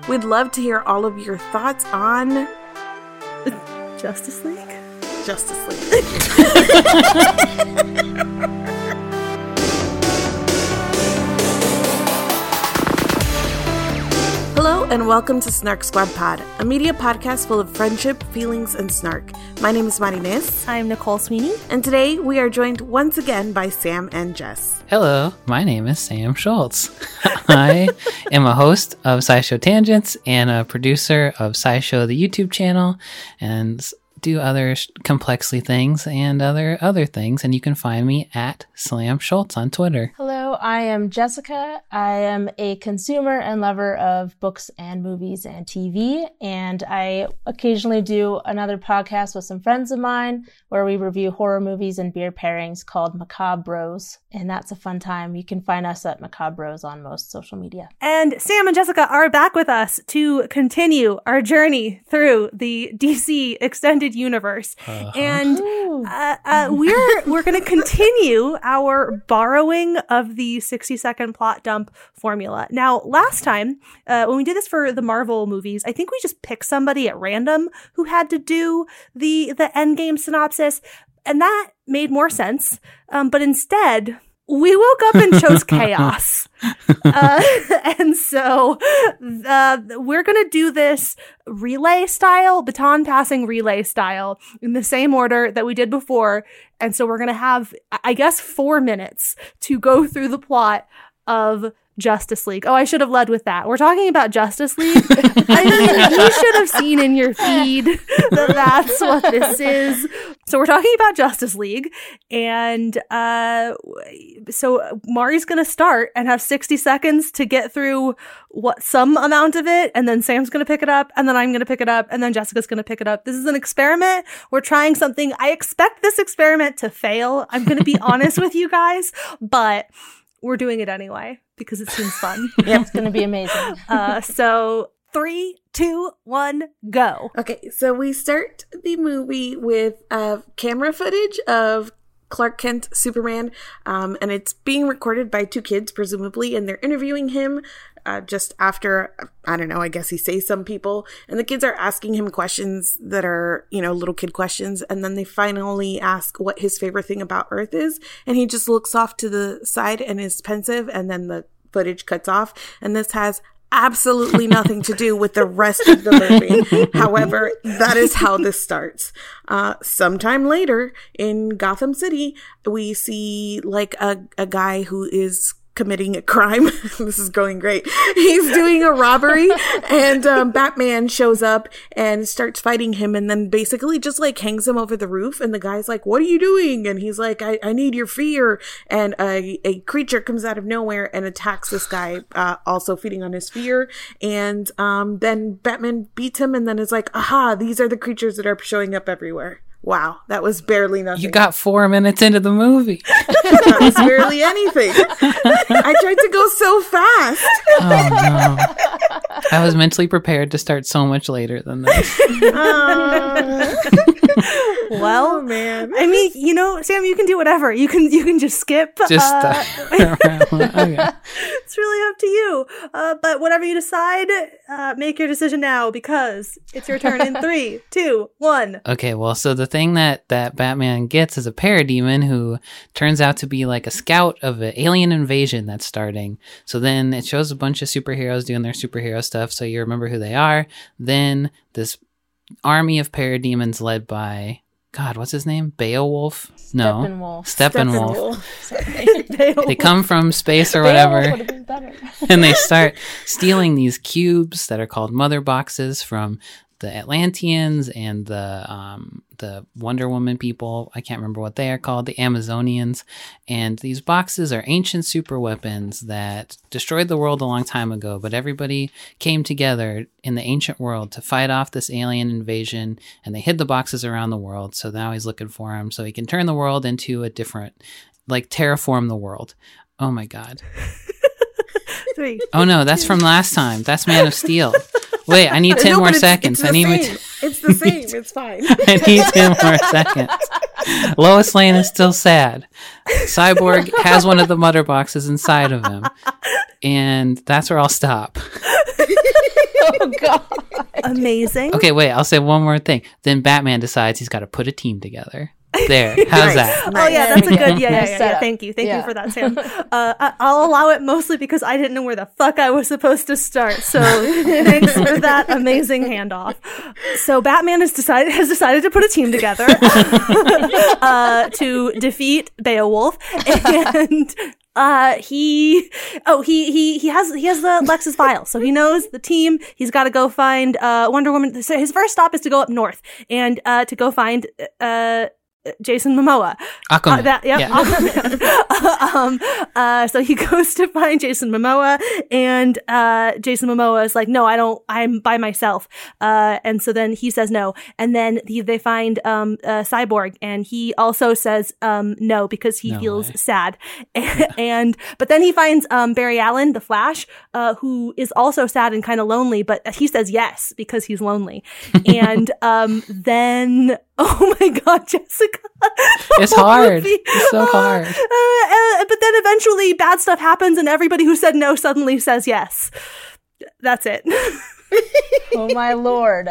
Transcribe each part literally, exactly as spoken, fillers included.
We'd love to hear all of your thoughts on Justice League? Justice League. Hello and welcome to Snark Squad Pod, a media podcast full of friendship, feelings, and snark. My name is Marinés. I'm Nicole Sweeney. And today we are joined once again by Sam and Jess. Hello, my name is Sam Schultz. I am a host of SciShow Tangents and a producer of SciShow the YouTube channel and do other complexly things and other other things, and you can find me at Slam Schultz on Twitter. Hello, I am Jessica. I am a consumer and lover of books and movies and T V, and I occasionally do another podcast with some friends of mine where we review horror movies and beer pairings called Macabre Bros, and that's a fun time. You can find us at Macabre Bros on most social media. And Sam and Jessica are back with us to continue our journey through the D C Extended Universe, uh-huh. and uh, uh, we're we're going to continue our borrowing of the sixty second plot dump formula. Now, last time uh, when we did this for the Marvel movies, I think we just picked somebody at random who had to do the the Endgame synopsis, and that made more sense. Um, but instead, we woke up and chose chaos. Uh, and so uh, we're going to do this relay style, baton passing relay style in the same order that we did before. And so we're going to have, I guess, four minutes to go through the plot of Justice League. Oh, I should have led with that. We're talking about Justice League. I mean, you should have seen in your feed that that's what this is. So we're talking about Justice League. And uh, so Mari's going to start and have sixty seconds to get through what some amount of it. And then Sam's going to pick it up. And then I'm going to pick it up. And then Jessica's going to pick it up. This is an experiment. We're trying something. I expect this experiment to fail. I'm going to be honest with you guys. But we're doing it anyway because it seems fun. Yeah, it's going to be amazing. uh, so three, two, one, go. Okay, so we start the movie with uh, camera footage of Clark Kent, Superman, um, and it's being recorded by two kids, presumably, and they're interviewing him uh, just after, I don't know, I guess he says some people, and the kids are asking him questions that are, you know, little kid questions, and then they finally ask what his favorite thing about Earth is, and he just looks off to the side and is pensive, and then the footage cuts off, and this has absolutely nothing to do with the rest of the movie. However, that is how this starts. Uh, sometime later in Gotham City, we see like a, a guy who is committing a crime. This is going great. He's doing a robbery, and um, Batman shows up and starts fighting him, and then basically just like hangs him over the roof, and the guy's like, what are you doing? And he's like, I, I need your fear. And a, a creature comes out of nowhere and attacks this guy, uh, also feeding on his fear. And um, then Batman beats him and then is like, aha, these are the creatures that are showing up everywhere. Wow, that was barely nothing. You got four minutes into the movie. That was barely anything. I tried to go so fast. Oh, no. I was mentally prepared to start so much later than this. Uh, well, oh, man. I mean, you know, Sam, you can do whatever. You can you can just skip. Just uh, uh, okay. It's really up to you. Uh, but whatever you decide, uh, make your decision now because it's your turn in three, two, one. Okay, well, so the thing that, that Batman gets is a parademon who turns out to be like a scout of an alien invasion that's starting. So then it shows a bunch of superheroes doing their superhero stuff, so you remember who they are. Then this army of parademons led by, God, what's his name? Beowulf? No. Steppenwolf. Steppenwolf. Steppenwolf. They come from space or whatever. Beowulf would have been better. And they start stealing these cubes that are called mother boxes from the Atlanteans and the um, the Wonder Woman people. I can't remember what they are called, the Amazonians. And these boxes are ancient super weapons that destroyed the world a long time ago, but everybody came together in the ancient world to fight off this alien invasion, and they hid the boxes around the world. So now he's looking for them so he can turn the world into a different, like terraform the world. Oh my God. Three. Oh no, that's from last time. That's Man of Steel. Wait, I need ten no, more it's, seconds. It's I need. T- it's the same. It's fine. I need ten more seconds. Lois Lane is still sad. Cyborg has one of the mother boxes inside of him, and that's where I'll stop. Oh, God. Amazing. Okay, wait, I'll say one more thing. Then Batman decides he's got to put a team together. There, how's Nice. that? Oh yeah, There that's a we go. good. Yeah, yeah, Nice yeah, yeah. setup. Thank you, thank Yeah. you for that, Sam. Uh, I, I'll allow it mostly because I didn't know where the fuck I was supposed to start. So thanks for that amazing handoff. So Batman has decided has decided to put a team together uh, to defeat Beowulf, and uh, he oh he he he has he has the Lex's file, so he knows the team. He's got to go find uh, Wonder Woman. So his first stop is to go up north and uh, to go find uh. Jason Momoa. Aquaman. Uh, that, yep, Yeah. Aquaman. um, uh, so he goes to find Jason Momoa, and uh, Jason Momoa is like, "No, I don't. I'm by myself." Uh, and so then he says no, and then he, they find um, uh, Cyborg, and he also says um, no because he No feels way. sad. And but then he finds um, Barry Allen, the Flash, uh, who is also sad and kind of lonely, but he says yes because he's lonely. And um, then. Oh my God, Jessica. It's The whole hard. movie. It's so hard. Uh, uh, but then eventually bad stuff happens and everybody who said no suddenly says yes. That's it. Oh, my Lord.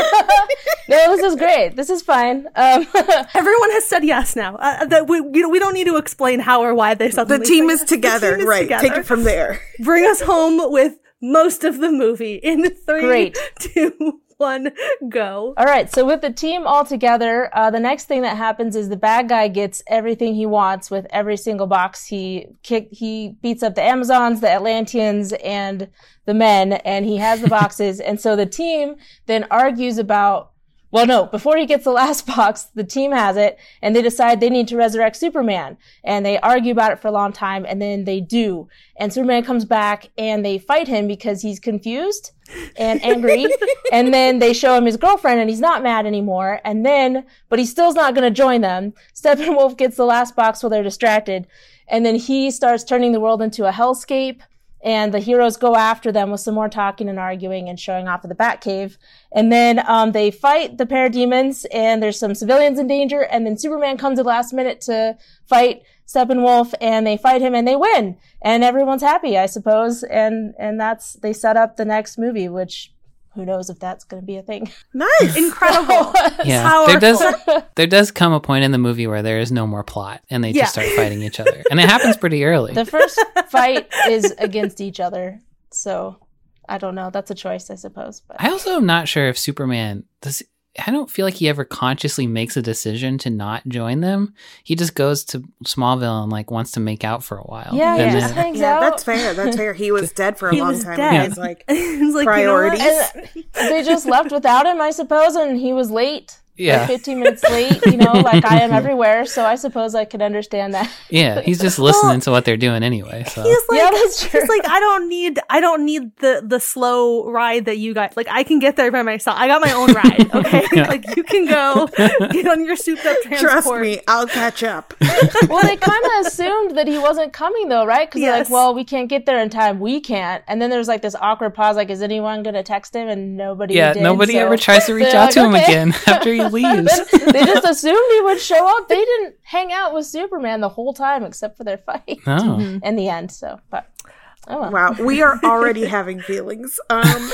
No, this is great. This is fine. Um, Everyone has said yes now. Uh, that we, you know, we don't need to explain how or why they The suddenly team say is yes. together, The team is right? together. Take it from there. Bring us home with most of the movie in three, Great. two, one, go. All right, so with the team all together, uh, the next thing that happens is the bad guy gets everything he wants with every single box. He kick, he beats up the Amazons, the Atlanteans, and the men, and he has the boxes. And so the team then argues about, well, no, before he gets the last box, the team has it, and they decide they need to resurrect Superman. And they argue about it for a long time, and then they do. And Superman comes back, and they fight him because he's confused and angry. And then they show him his girlfriend, and he's not mad anymore. And then, but he still's not going to join them. Steppenwolf gets the last box while they're distracted. And then he starts turning the world into a hellscape. And the heroes go after them with some more talking and arguing and showing off at the Batcave. And then um, they fight the parademons, and there's some civilians in danger. And then Superman comes at the last minute to fight Steppenwolf, and they fight him, and they win. And everyone's happy, I suppose. And and that's they set up the next movie, which who knows if that's going to be a thing. Nice. Incredible. Yeah, Powerful. there does there does come a point in the movie where there is no more plot, and they Yeah. just start fighting each other, and it happens pretty early. The first fight is against each other, so I don't know. That's a choice, I suppose. But I also am not sure if Superman does. I don't feel like he ever consciously makes a decision to not join them. He just goes to Smallville and like wants to make out for a while. yeah, And he then- just hangs Yeah, out. that's fair. That's fair. He was dead for a He long was time. dead. And he's like, It's like, Priorities. You know what? And they just left without him, I suppose, and he was late. Yeah. Like fifteen minutes late, you know, like I am everywhere, so I suppose I could understand that. yeah, he's just listening to what they're doing anyway. So He's like, Yeah, that's true. he's like, I don't need, I don't need the the slow ride that you guys. Like, I can get there by myself. I got my own ride. Okay, Yeah. like you can go get on your souped up transport. trust me, I'll catch up. Well, they kind of assumed that he wasn't coming, though, right? Because they're Yes. like, well, we can't get there in time. We can't. And then there's like this awkward pause, like, is anyone going to text him? And nobody yeah, did, nobody so ever tries to reach they're out like, to him okay. again after he leaves. They just assumed he would show up. They didn't hang out with Superman the whole time except for their fight No. in the end. So, but oh well. Wow, we are already having feelings. Um,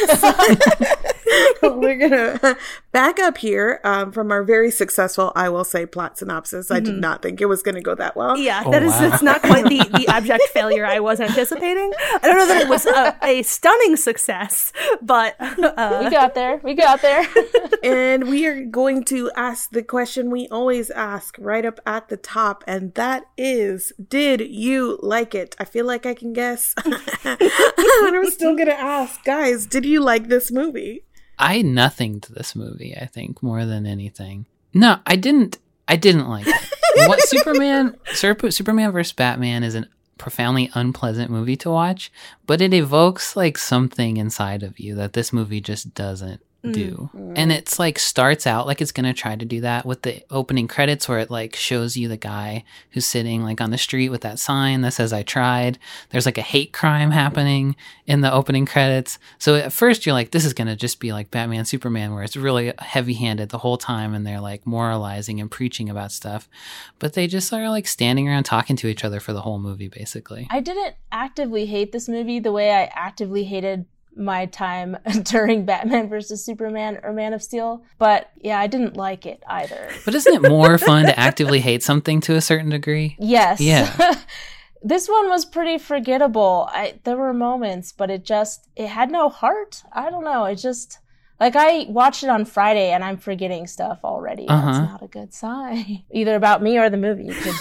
so we're gonna back up here um, from our very successful, I will say, plot synopsis. I did not think it was going to go that well. Yeah, Oh, that is wow. it's not quite the, the abject failure I was anticipating. I don't know that it was a, a stunning success, but uh, We got there. We got there. And we are going to ask the question we always ask right up at the top, and that is, did you like it? I feel like I can guess. And I'm still going to ask, guys, did you like this movie? I nothing to this movie, I think, more than anything. No, I didn't I didn't like it. What Superman Super, Superman versus Batman is a profoundly unpleasant movie to watch, but it evokes like something inside of you that this movie just doesn't do. And it's like starts out like it's gonna try to do that with the opening credits where it like shows you the guy who's sitting like on the street with that sign that says I tried. There's like a hate crime happening in the opening credits. So at first you're like, this is gonna just be like Batman Superman where it's really heavy handed the whole time and they're like moralizing and preaching about stuff. But they just are like standing around talking to each other for the whole movie basically. I didn't actively hate this movie the way I actively hated my time during Batman versus Superman or Man of Steel. But yeah, I didn't like it either. But isn't it more fun to actively hate something to a certain degree? Yes. Yeah. This one was pretty forgettable. I, there were moments, but it just, it had no heart. I don't know. It just, like, I watched it on Friday and I'm forgetting stuff already. Uh-huh. That's not a good sign. Either about me or the movie. You could,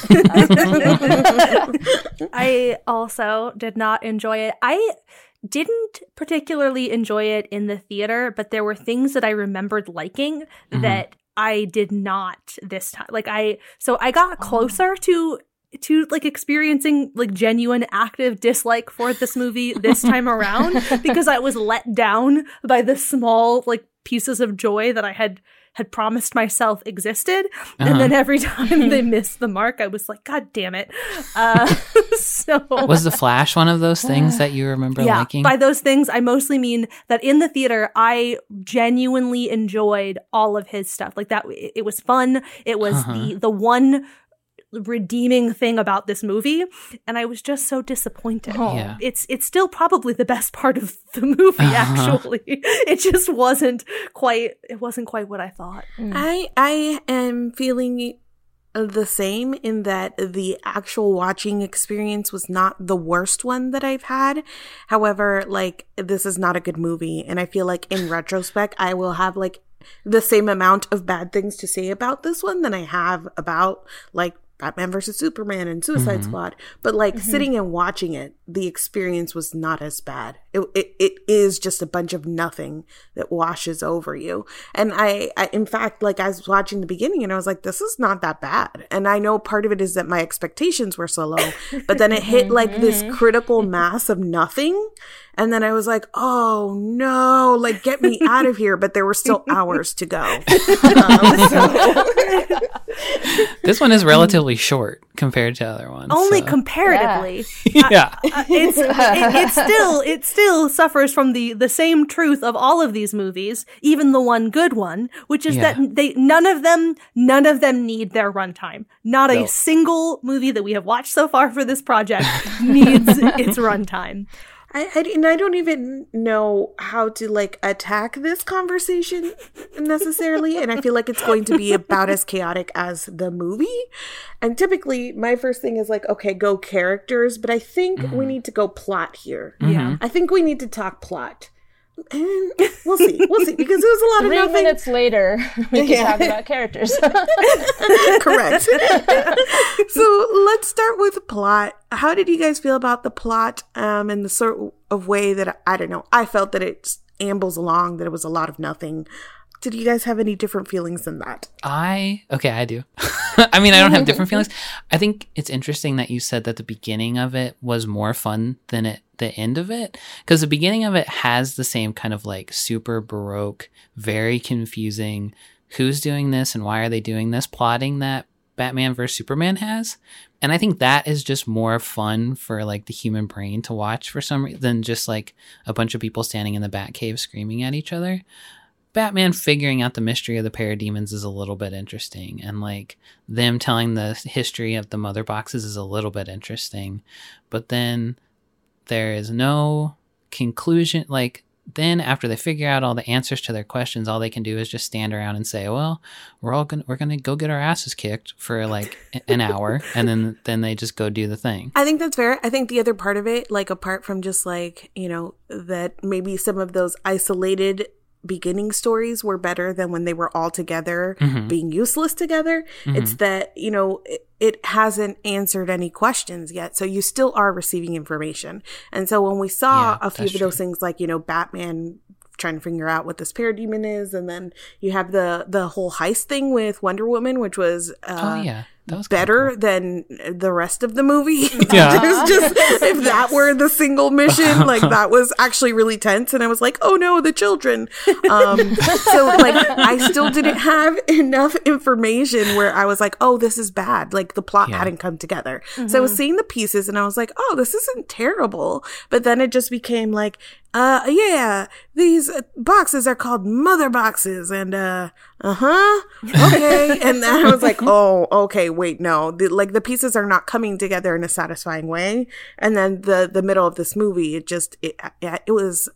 I also did not enjoy it. I didn't particularly enjoy it in the theater, but there were things that I remembered liking Mm-hmm. that I did not this time. Like I, so I got closer to to like experiencing like genuine active dislike for this movie this time around because I was let down by the small like pieces of joy that I had had promised myself existed. Uh-huh. And then every time they missed the mark, I was like, God damn it. Uh, so Was The Flash one of those things that you remember yeah, liking? By those things, I mostly mean that in the theater, I genuinely enjoyed all of his stuff. Like that, it, it was fun. It was Uh-huh. the the one redeeming thing about this movie, and I was just so disappointed. Oh. Yeah. It's it's still probably the best part of the movie, Uh-huh. actually. It just wasn't quite it wasn't quite what I thought. I I am feeling the same in that the actual watching experience was not the worst one that I've had. However, like, this is not a good movie, and I feel like in retrospect I will have like the same amount of bad things to say about this one than I have about like Batman versus Superman and Suicide Mm-hmm. Squad. But like Mm-hmm. sitting and watching it, the experience was not as bad. It, it it is just a bunch of nothing that washes over you. And I, I, in fact, like I was watching the beginning and I was like, this is not that bad. And I know part of it is that my expectations were so low, but then it hit like this critical mass of nothing. And then I was like, oh no, like get me out of here. But there were still hours to go. Um, so. This one is relatively short compared to other ones. Only so. comparatively. Yeah. Uh, it's it, it still it still suffers from the the same truth of all of these movies, even the one good one, which is Yeah. that they none of them none of them need their runtime. Not a No. single movie that we have watched so far for this project needs its runtime. I, I, and I don't even know how to like attack this conversation necessarily. And I feel like it's going to be about as chaotic as the movie. And typically my first thing is like, okay, go characters. But I think Mm-hmm. we need to go plot here. Yeah. I think we need to talk plot. And we'll see. We'll see. Because it was a lot Three of nothing. minutes later, we can Yeah. talk about characters. Correct. So let's start with plot. How did you guys feel about the plot um, in the sort of way that, I don't know, I felt that it ambles along, that it was a lot of nothing. Did you guys have any different feelings than that? I okay, I do. I mean, I don't have different feelings. I think it's interesting that you said that the beginning of it was more fun than it the end of it, because the beginning of it has the same kind of like super baroque, very confusing, who's doing this and why are they doing this plotting that Batman versus Superman has. And I think that is just more fun for like the human brain to watch for some reason than just like a bunch of people standing in the Batcave screaming at each other. Batman figuring out the mystery of the parademons is a little bit interesting, and like them telling the history of the mother boxes is a little bit interesting, but then there is no conclusion. Like then after they figure out all the answers to their questions, all they can do is just stand around and say, well, we're all gonna we're gonna go get our asses kicked for like an hour, and then then they just go do the thing. I think that's fair. I think the other part of it, like apart from just like, you know, that maybe some of those isolated beginning stories were better than when they were all together Mm-hmm. being useless together. It's that, you know, it, it hasn't answered any questions yet. So you still are receiving information. And so when we saw Yeah, a few that's of those true. things like, you know, Batman trying to figure out what this parademon is, and then you have the the whole heist thing with Wonder Woman, which was uh oh yeah, that was kinda better cool. than the rest of the movie. Yeah. There's just, if that were the single mission, like that was actually really tense. And I was like, oh no, the children. Um, so like, I still didn't have enough information where I was like, oh, this is bad. Like the plot Yeah. hadn't come together. So I was seeing the pieces and I was like, oh, this isn't terrible. But then it just became like, uh, yeah, these uh, boxes are called mother boxes, and uh, uh huh, okay. And then I was like, oh, okay, wait, no, the, like the pieces are not coming together in a satisfying way. And then the the middle of this movie, it just it it was.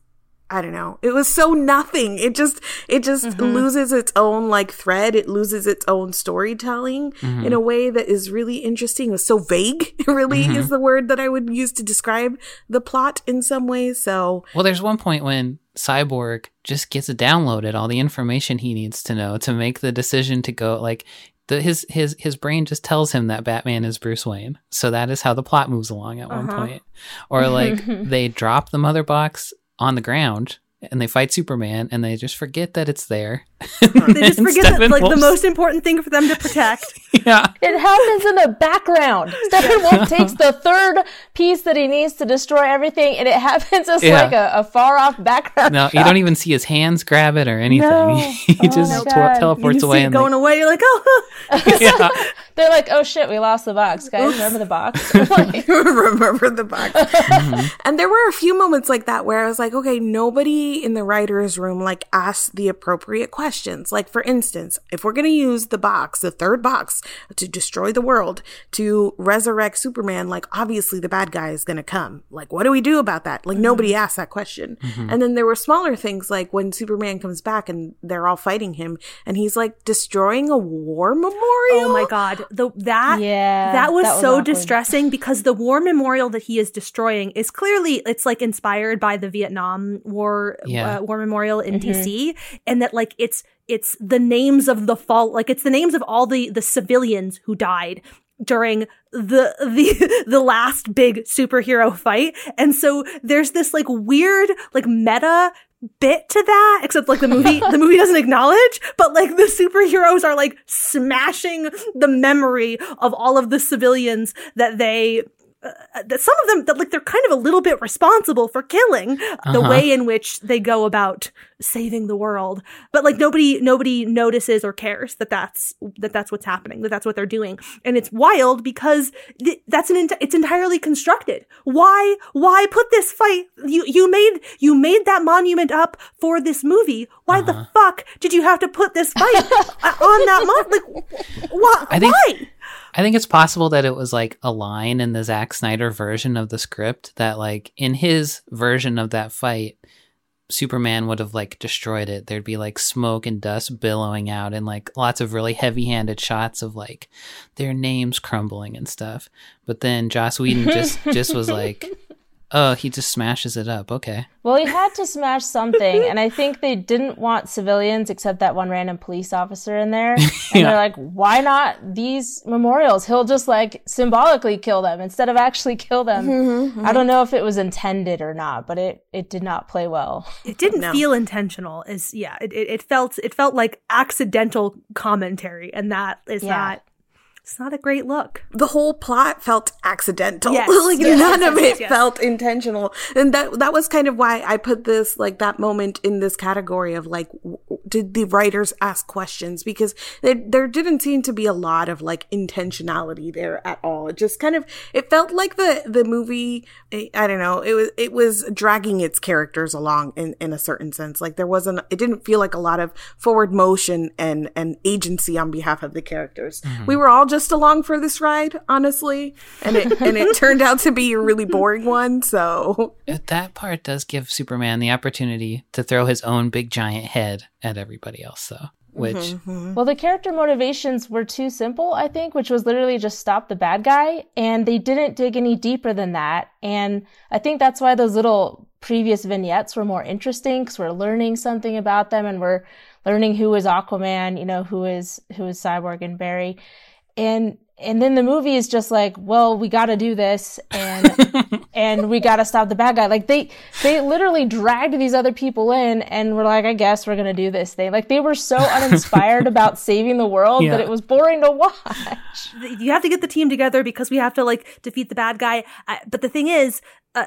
I don't know. It was so nothing. It just it just mm-hmm. loses its own like thread. It loses its own storytelling mm-hmm. in a way that is really interesting. It was so vague. It really mm-hmm. is the word that I would use to describe the plot in some ways. So well, there's one point when Cyborg just gets downloaded all the information he needs to know to make the decision to go like the, his his his brain just tells him that Batman is Bruce Wayne. So that is how the plot moves along at uh-huh. one point. Or like they drop the mother box on the ground and they fight Superman and they just forget that it's there. They just forget that like the most important thing for them to protect. Yeah. It happens in the background. Steppenwolf takes the third piece that he needs to destroy everything and it happens as yeah. like a, a far off background. No, shot. You don't even see his hands grab it or anything. No. He oh just t- teleports you away. See it and going they... away, you're like, oh. Yeah. They're like, oh shit, we lost the box. Guys, remember the box? Like, remember the box. Mm-hmm. And there were a few moments like that where I was like, okay, nobody in the writer's room like asked the appropriate questions. Like, for instance, if we're going to use the box, the third box, to destroy the world, to resurrect Superman, like, obviously the bad guy is going to come. Like, what do we do about that? Like, mm-hmm. nobody asked that question. Mm-hmm. And then there were smaller things, like when Superman comes back and they're all fighting him, and he's, like, destroying a war memorial. Oh, my God. The, that, yeah, that was, that was so awkward. distressing because the war memorial that he is destroying is clearly, it's, like, inspired by the Vietnam War, yeah. uh, war memorial in Mm-hmm. D C, and that, like, it's it's the names of the fall, like it's the names of all the the civilians who died during the the the last big superhero fight. And so there's this like weird like meta bit to that, except like the movie the movie doesn't acknowledge, but like the superheroes are like smashing the memory of all of the civilians that they Uh, that some of them that like they're kind of a little bit responsible for killing uh-huh. the way in which they go about saving the world, but like nobody nobody notices or cares that that's that that's what's happening, that that's what they're doing. And it's wild because th- that's an ent- it's entirely constructed. Why why put this fight, you you made you made that monument up for this movie, why uh-huh. the fuck did you have to put this fight on that mon- like why I think- why I think it's possible that it was like a line in the Zack Snyder version of the script that like in his version of that fight, Superman would have like destroyed it. There'd be like smoke and dust billowing out and like lots of really heavy handed shots of like their names crumbling and stuff. But then Joss Whedon just, just was like, oh, he just smashes it up. Okay. Well, he had to smash something, and I think they didn't want civilians except that one random police officer in there. And yeah. they're like, why not these memorials? He'll just like symbolically kill them instead of actually kill them. Mm-hmm, mm-hmm. I don't know if it was intended or not, but it, it did not play well. It didn't no. feel intentional. Is yeah, it, it it felt it felt like accidental commentary, and that is yeah. not. It's not a great look. The whole plot felt accidental. Yes. like yes. none of it yes. felt intentional. And that that was kind of why I put this, like that moment in this category of like, w- did the writers ask questions? Because there, there didn't seem to be a lot of like intentionality there at all. It just kind of, it felt like the, the movie, I don't know, it was, it was dragging its characters along in, in a certain sense. Like there wasn't, it didn't feel like a lot of forward motion and, and agency on behalf of the characters. Mm-hmm. We were all just along for this ride, honestly, and it and it turned out to be a really boring one. So that part does give Superman the opportunity to throw his own big giant head at everybody else, though. Which mm-hmm. well, the character motivations were too simple, I think, which was literally just stop the bad guy, and they didn't dig any deeper than that. And I think that's why those little previous vignettes were more interesting, because we're learning something about them, and we're learning who is Aquaman, you know, who is who is Cyborg and Barry. And and then the movie is just like, well, we got to do this, and and we got to stop the bad guy. Like they they literally dragged these other people in, and we're like, I guess we're gonna do this thing. Like they were so uninspired about saving the world yeah. that it was boring to watch. You have to get the team together because we have to like defeat the bad guy. Uh, but the thing is, uh,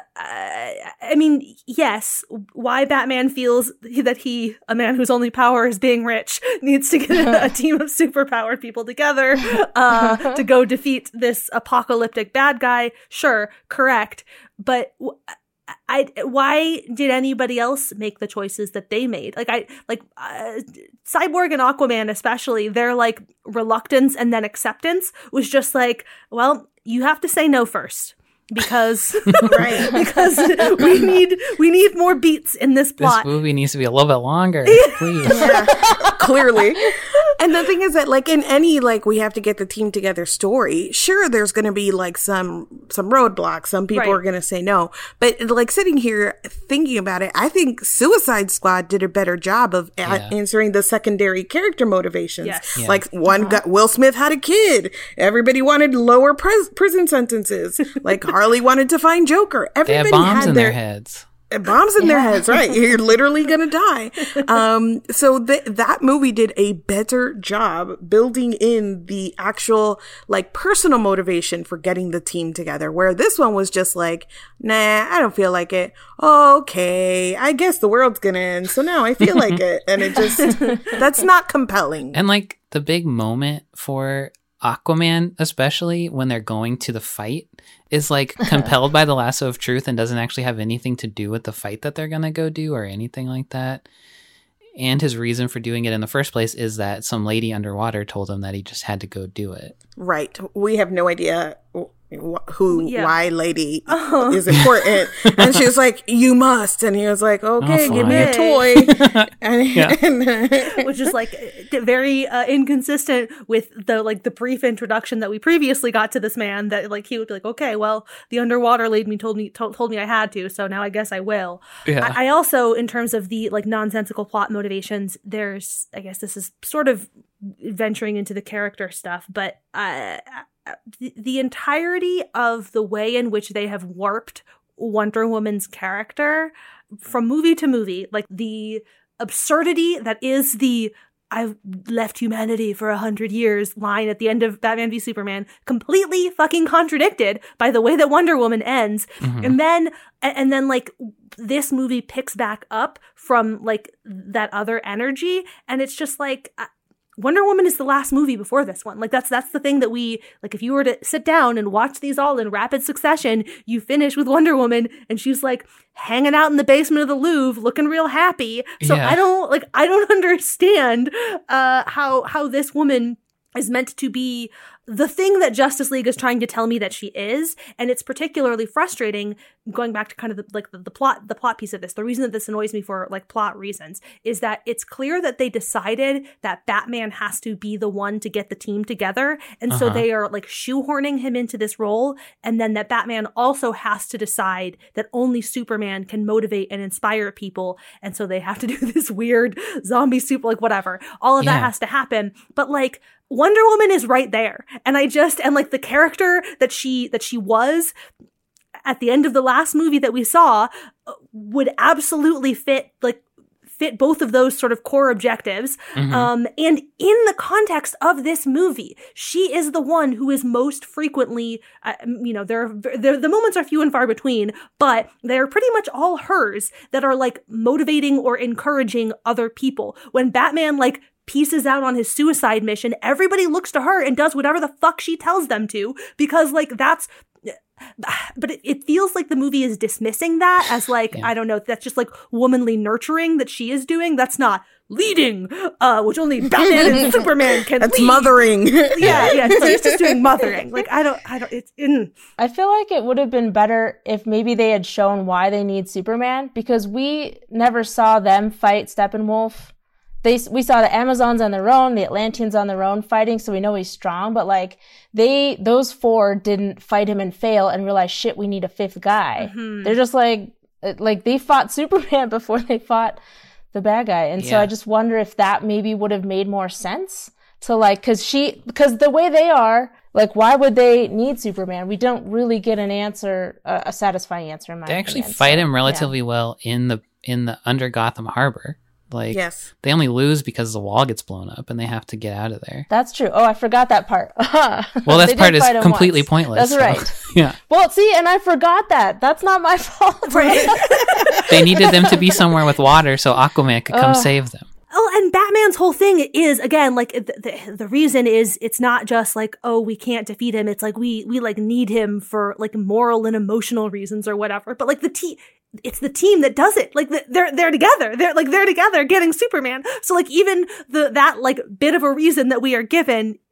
I mean, yes, why Batman feels that he, a man whose only power is being rich, needs to get a, a team of superpowered people together uh, to go defeat this apocalyptic bad guy. Sure, correct. But I, why did anybody else make the choices that they made? Like I, like uh, Cyborg and Aquaman, especially, their like reluctance and then acceptance was just like, well, you have to say no first. because Right. because we need we need more beats in this plot. This movie needs to be a little bit longer, please. Yeah, clearly. And the thing is that, like, in any, like, we have to get the team together story, sure, there's going to be, like, some some roadblocks. Some people Right. are going to say no. But, like, sitting here thinking about it, I think Suicide Squad did a better job of a- Yeah. answering the secondary character motivations. Yes. Yeah. Like, one got, Will Smith had a kid. Everybody wanted lower pres- prison sentences. Like, Harley wanted to find Joker. They Everybody have bombs had in their their heads. bombs in their heads, right? You're literally gonna die. Um, so th- that movie did a better job building in the actual, like, personal motivation for getting the team together, where this one was just like, nah, I don't feel like it. Okay, I guess the world's gonna end, so now I feel like it. And it just, that's not compelling. And like the big moment for Aquaman, especially when they're going to the fight, is like compelled by the lasso of truth and doesn't actually have anything to do with the fight that they're going to go do or anything like that. And his reason for doing it in the first place is that some lady underwater told him that he just had to go do it. Right. We have no idea wh- who, Yeah. why lady is important. And she was like, you must. And he was like, okay, Oh, give me a fine. toy. and, Yeah. and- Which is like very uh, inconsistent with the like the brief introduction that we previously got to this man. That like he would be like, okay, well, the underwater lady told me told, told me I had to, so now I guess I will. Yeah. I, I also, in terms of the like nonsensical plot motivations, there's I guess this is sort of venturing into the character stuff, but uh, the, the entirety of the way in which they have warped Wonder Woman's character from movie to movie, like the absurdity that is the I've left humanity for a hundred years line at the end of Batman v Superman, completely fucking contradicted by the way that Wonder Woman ends. Mhm. And then, and then like this movie picks back up from like that other energy. And it's just like, uh, Wonder Woman is the last movie before this one. Like that's that's the thing that we like. If you were to sit down and watch these all in rapid succession, you finish with Wonder Woman, and she's like hanging out in the basement of the Louvre, looking real happy. So Yeah. I don't like. I don't understand uh, how how this woman is meant to be the thing that Justice League is trying to tell me that she is. And it's particularly frustrating, going back to kind of the, like the, the plot, the plot piece of this. The reason that this annoys me for like plot reasons is that it's clear that they decided that Batman has to be the one to get the team together. And so Uh-huh. they are like shoehorning him into this role. And then that Batman also has to decide that only Superman can motivate and inspire people. And so they have to do this weird zombie soup, like whatever. All of that Yeah. has to happen. But like, Wonder Woman is right there. And I just, and like the character that she, that she was at the end of the last movie that we saw uh, would absolutely fit, like, fit both of those sort of core objectives. Mhm. Um, and in the context of this movie, she is the one who is most frequently, uh, you know, there, there, the moments are few and far between, but they're pretty much all hers that are like motivating or encouraging other people. When Batman, like, pieces out on his suicide mission, everybody looks to her and does whatever the fuck she tells them to, because like that's, but it, it feels like the movie is dismissing that as like, Yeah. I don't know, that's just like womanly nurturing that she is doing. That's not leading, uh, which only Batman and Superman can That's lead. mothering. Yeah, yeah. So it's just doing mothering. Like, I don't, I don't, it's, mm. I feel like it would have been better if maybe they had shown why they need Superman, because we never saw them fight Steppenwolf. They, we saw the Amazons on their own, the Atlanteans on their own fighting, so we know he's strong, but like, they, those four didn't fight him and fail and realize, shit, we need a fifth guy. Mhm. They're just like, like they fought Superman before they fought the bad guy. And so Yeah. I just wonder if that maybe would have made more sense to like, cause she, because the way they are, like, why would they need Superman? We don't really get an answer, a, a satisfying answer in my They actually opinion. fight So, him yeah. relatively well in the in the under Gotham Harbor. Like, Yes. they only lose because the wall gets blown up and they have to get out of there. That's true. Oh, I forgot that part. Well, They this did part is fight him completely once. pointless. That's so, right. Yeah. Well, see, and I forgot that. That's not my fault. Right. They needed them to be somewhere with water so Aquaman could come Ugh. save them. Oh, and Batman's whole thing is, again, like the, the the reason is it's not just like, oh, we can't defeat him. It's like we we like need him for like moral and emotional reasons or whatever. But like the team, it's the team that does it. Like the, they're they're together. They're like they're together getting Superman. So like even the that like bit of a reason that we are given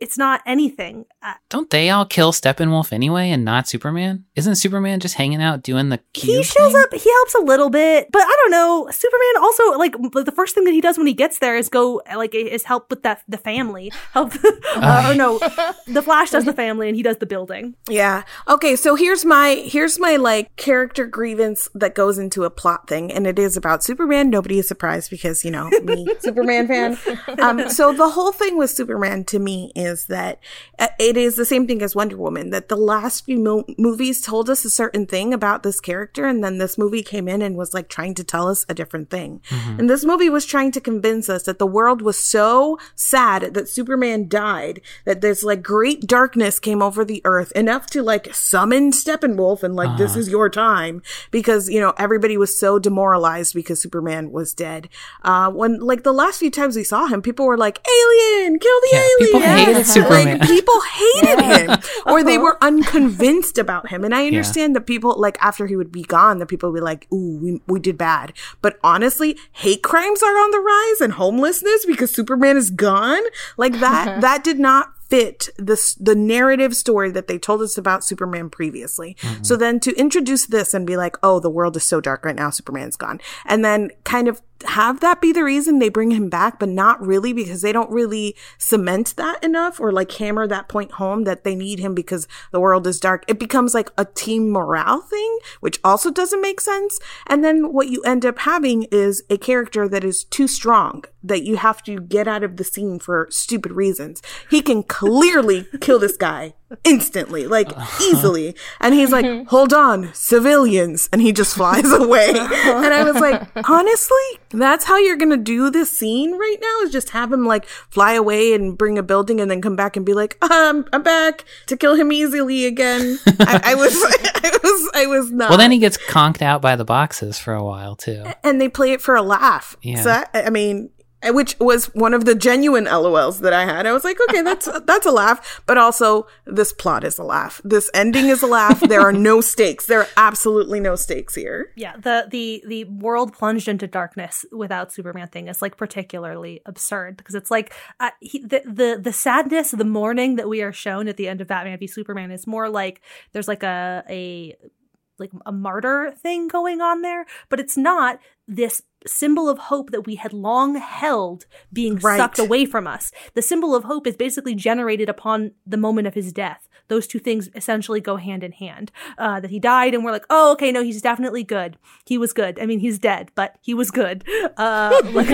it's not anything. Uh, Don't they all kill Steppenwolf anyway and not Superman? Isn't Superman just hanging out doing the cube he shows thing? up, he helps a little bit, but I don't know. Superman also, like, the first thing that he does when he gets there is go, like, is help with that the family. Help, uh, or no, the Flash does the family and he does the building. Yeah. Okay, so here's my, here's my, like, character grievance that goes into a plot thing, and it is about Superman. Nobody is surprised because, you know, me, Superman fan. Um, so the whole thing with Superman to me is that uh, it is the same thing as Wonder Woman, that the last few mo- movies told us a certain thing about this character, and then this movie came in and was like trying to tell us a different thing. Mm-hmm. And this movie was trying to convince us that the world was so sad that Superman died, that this like great darkness came over the earth, enough to like summon Steppenwolf and like, uh-huh. this is your time, because, you know, everybody was so demoralized because Superman was dead. Uh, when like the last few times we saw him, people were like, alien, kill the yeah, alien. People hated like, Superman. People hated him, or they were unconvinced about him. And I understand yeah. that people, like, after he would be gone, that people would be like, ooh, we, we did bad. But honestly, hate crimes are on the rise and homelessness because Superman is gone. Like that, that did not fit this the narrative story that they told us about Superman previously. Mm-hmm. So then to introduce this and be like, oh, the world is so dark right now, Superman's gone. And then kind of have that be the reason they bring him back, but not really, because they don't really cement that enough or like hammer that point home that they need him because the world is dark. It becomes like a team morale thing, which also doesn't make sense. And then what you end up having is a character that is too strong, that you have to get out of the scene for stupid reasons. He can clearly kill this guy instantly, like easily. And he's like, hold on, civilians. And he just flies away. And I was like, honestly, that's how you're going to do this scene right now, is just have him like fly away and bring a building and then come back and be like, um, I'm back to kill him easily again. I, I was, I was, I was not. Well, then he gets conked out by the boxes for a while too. And they play it for a laugh. Yeah. So, I, I mean, which was one of the genuine L O Ls that I had. I was like, okay, that's that's a laugh. But also, this plot is a laugh. This ending is a laugh. There are no stakes. There are absolutely no stakes here. Yeah, the the the world plunged into darkness without Superman thing is like particularly absurd, because it's like uh, he, the the the sadness, the mourning that we are shown at the end of Batman v Superman is more like there's like a a like a martyr thing going on there, but it's not this symbol of hope that we had long held being right. sucked away from us. The symbol of hope is basically generated upon the moment of his death. Those two things essentially go hand in hand. Uh, that he died and we're like, oh, okay, no, he's definitely good. He was good. I mean, he's dead, but he was good. Uh, like,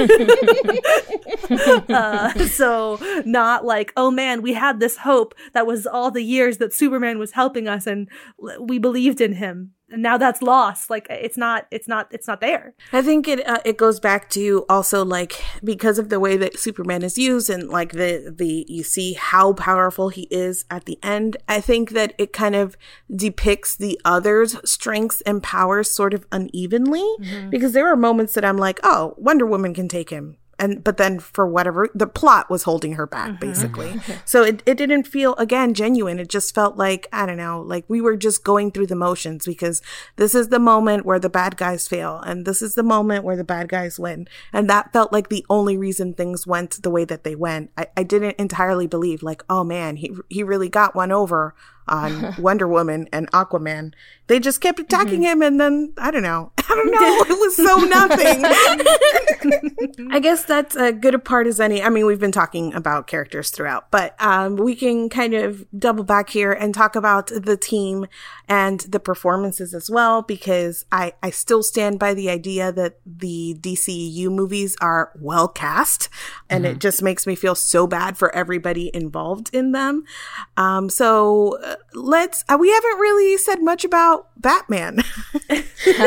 uh, so not like, oh man, we had this hope that was all the years that Superman was helping us and we believed in him. And now that's lost. Like it's not, it's not, it's not there. I think it uh, it goes back to also like because of the way that Superman is used and like the the you see how powerful he is at the end. I think that it kind of depicts the others' strengths and powers sort of unevenly, mm-hmm. because there are moments that I'm like, oh, Wonder Woman can take him. And, but then for whatever, the plot was holding her back, mm-hmm. basically. So it, it didn't feel, again, genuine. It just felt like, I don't know, like we were just going through the motions, because this is the moment where the bad guys fail. And this is the moment where the bad guys win. And that felt like the only reason things went the way that they went. I, I didn't entirely believe like, oh man, he, he really got one over on Wonder Woman and Aquaman. They just kept attacking mm-hmm. him, and then I don't know. I don't know. It was so nothing. I guess that's as good a part as any. I mean, we've been talking about characters throughout, but um, we can kind of double back here and talk about the team and the performances as well, because I, I still stand by the idea that the D C E U movies are well cast, and mm-hmm. it just makes me feel so bad for everybody involved in them. Um, so uh, let's, uh, we haven't really said much about Batman. Ben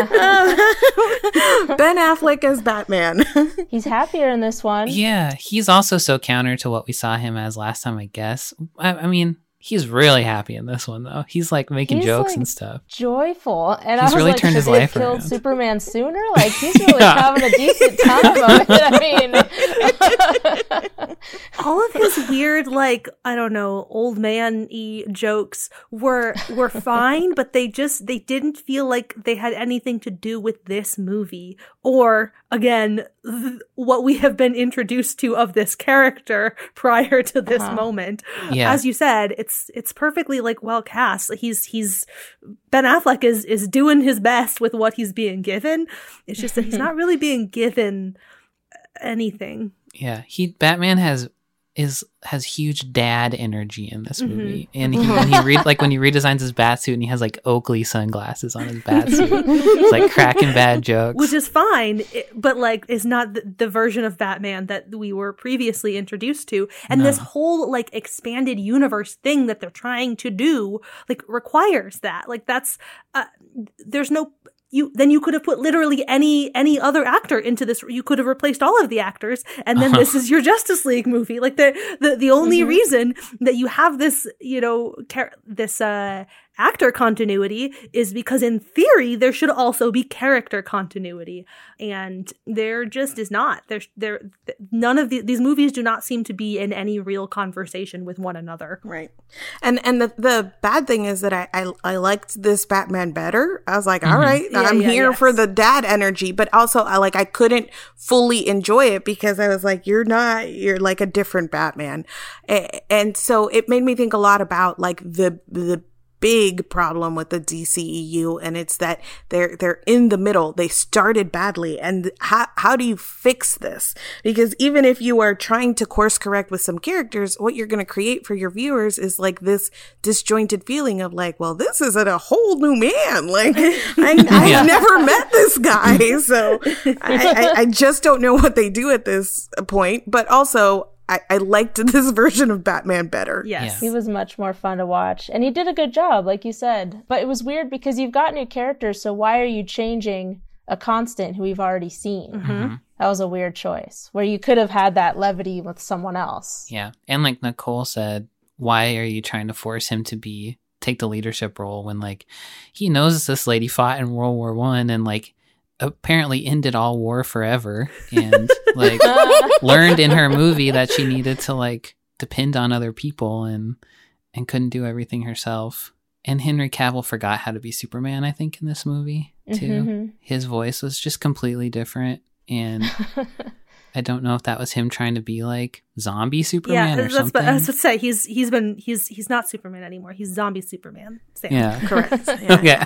Affleck as Batman. He's happier in this one. Yeah, he's also so counter to what we saw him as last time, I guess. I, I mean, he's really happy in this one, though. He's like making he's, jokes like, and stuff. Joyful. And he's I was really like, turned should his they life have killed around. Superman sooner? Like, he's really having a decent time of it. I mean, all of his weird, like, I don't know, old man-y jokes were were fine, but they just, they didn't feel like they had anything to do with this movie. Or, again, th- what we have been introduced to of this character prior to this uh-huh. moment. Yeah. As you said, it's it's perfectly, like, well cast. He's, he's, Ben Affleck is, is doing his best with what he's being given. It's just that he's not really being given anything. Yeah, he Batman has is has huge dad energy in this movie, mm-hmm. and he when he re- like when he redesigns his batsuit and he has like Oakley sunglasses on his batsuit, it's like cracking bad jokes, which is fine, but like is not the, the version of Batman that we were previously introduced to, and no. this whole like expanded universe thing that they're trying to do like requires that. Like that's uh, there's no. You then you could have put literally any any other actor into this. You could have replaced all of the actors, and then uh-huh. this is your Justice League movie. Like the the the only mm-hmm. reason that you have this, you know, car- this uh, actor continuity is because in theory there should also be character continuity, and there just is not. There's there none of the, these movies do not seem to be in any real conversation with one another. Right, and and the the bad thing is that I I, I liked this Batman better. I was like, mm-hmm. all right. Yeah, I'm yeah, here yes. for the dad energy, but also I like I couldn't fully enjoy it because I was like, you're not, you're like a different Batman. And so it made me think a lot about like the the big problem with the D C E U, and it's that they're they're in the middle. They started badly, and how how do you fix this? Because even if you are trying to course correct with some characters, what you're going to create for your viewers is like this disjointed feeling of like, well, this isn't a whole new man. Like I, I yeah. never met this guy, so I, I, I just don't know what they do at this point. But also, I, I liked this version of Batman better. Yes. He was much more fun to watch. And he did a good job, like you said. But it was weird because you've got new characters, so why are you changing a constant who we've already seen? Mm-hmm. That was a weird choice, where you could have had that levity with someone else. Yeah. And like Nicole said, why are you trying to force him to be take the leadership role when like he knows this lady fought in World War One and like apparently ended all war forever and like learned in her movie that she needed to like depend on other people and and couldn't do everything herself. And Henry Cavill forgot how to be Superman, I think, in this movie too. Mm-hmm. His voice was just completely different, and I don't know if that was him trying to be like zombie Superman yeah, or something. What, I was about to say he's he's been he's he's not Superman anymore. He's zombie Superman. Sam. Yeah, correct. Yeah. Okay.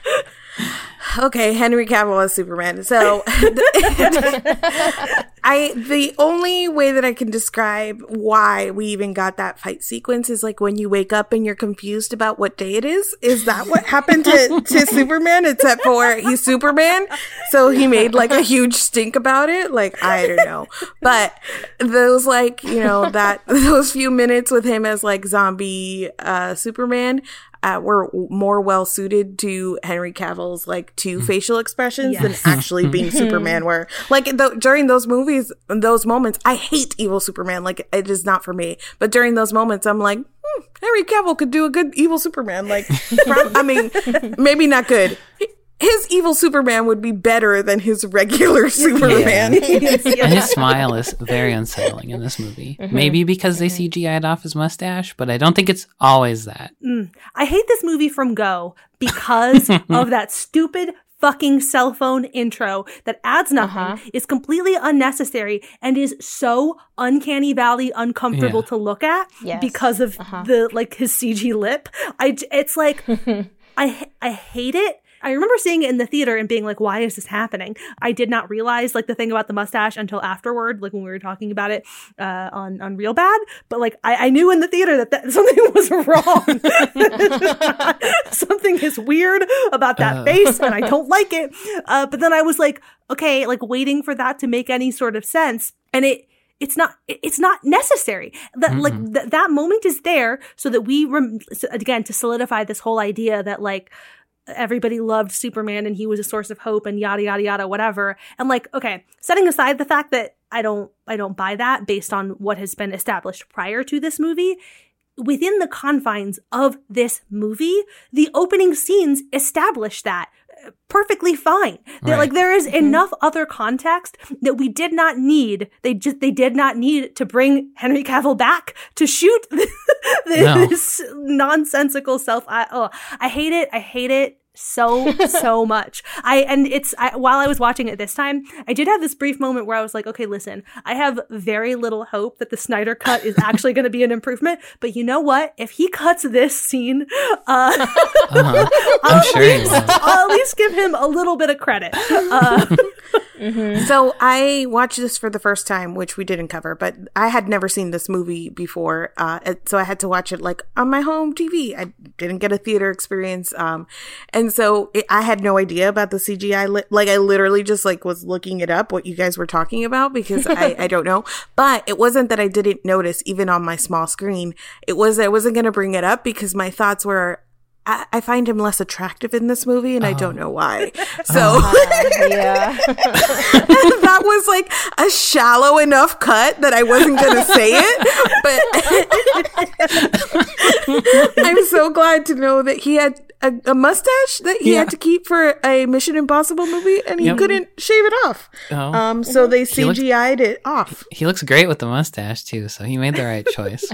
Okay, Henry Cavill as Superman. So, I the only way that I can describe why we even got that fight sequence is like when you wake up and you're confused about what day it is. Is that what happened to, to Superman? Except for he's Superman, so he made like a huge stink about it. Like I don't know, but those like you know that those few minutes with him as like zombie uh, Superman. Uh, were more well suited to Henry Cavill's like two facial expressions yes. than actually being Superman. Where like the, during those movies, those moments, I hate evil Superman. Like it is not for me. But during those moments, I'm like, hmm, Henry Cavill could do a good evil Superman. Like, I mean, maybe not good. His evil Superman would be better than his regular Superman. Yeah. And his smile is very unsettling in this movie. Mm-hmm. Maybe because they C G I'd off his mustache, but I don't think it's always that. Mm. I hate this movie from go because of that stupid fucking cell phone intro that adds nothing, uh-huh. is completely unnecessary, and is so uncanny valley uncomfortable yeah. to look at yes. because of uh-huh. the like his C G lip. I, it's like, I I hate it. I remember seeing it in the theater and being like, why is this happening? I did not realize like the thing about the mustache until afterward, like when we were talking about it uh, on, on Real Bad. But like, I, I knew in the theater that, that something was wrong. Something is weird about that uh. face and I don't like it. Uh, but then I was like, okay, like waiting for that to make any sort of sense. And it, It's not. It's not necessary. That mm-hmm. like th- that moment is there so that we rem- so again to solidify this whole idea that like everybody loved Superman and he was a source of hope and yada yada yada whatever. And like, okay, setting aside the fact that I don't I don't buy that based on what has been established prior to this movie. Within the confines of this movie, the opening scenes establish that. perfectly fine. Right. Like there is mm-hmm. enough other context that we did not need. They just they did not need to bring Henry Cavill back to shoot this no. nonsensical self. I, oh, I hate it. I hate it. so so much. I and it's I, while I was watching it this time, I did have this brief moment where I was like, okay, listen, I have very little hope that the Snyder cut is actually going to be an improvement, but you know what, if he cuts this scene, uh, uh-huh. I'll, at sure least, I'll at least give him a little bit of credit. uh, mm-hmm. So I watched this for the first time, which we didn't cover, but I had never seen this movie before, uh, so I had to watch it like on my home T V. I didn't get a theater experience, um, and And so it, I had no idea about the C G I. Li- like I literally just like was looking it up, what you guys were talking about, because I, I don't know. But it wasn't that I didn't notice even on my small screen. It was, I wasn't going to bring it up because my thoughts were, I, I find him less attractive in this movie, and oh. I don't know why. So uh, yeah. that was like a shallow enough cut that I wasn't going to say it. But I'm so glad to know that he had a, a mustache that he yeah. had to keep for a Mission Impossible movie, and he yep. couldn't shave it off. Oh. Um, so they C G I'd looks, it off. He looks great with the mustache too, so he made the right choice.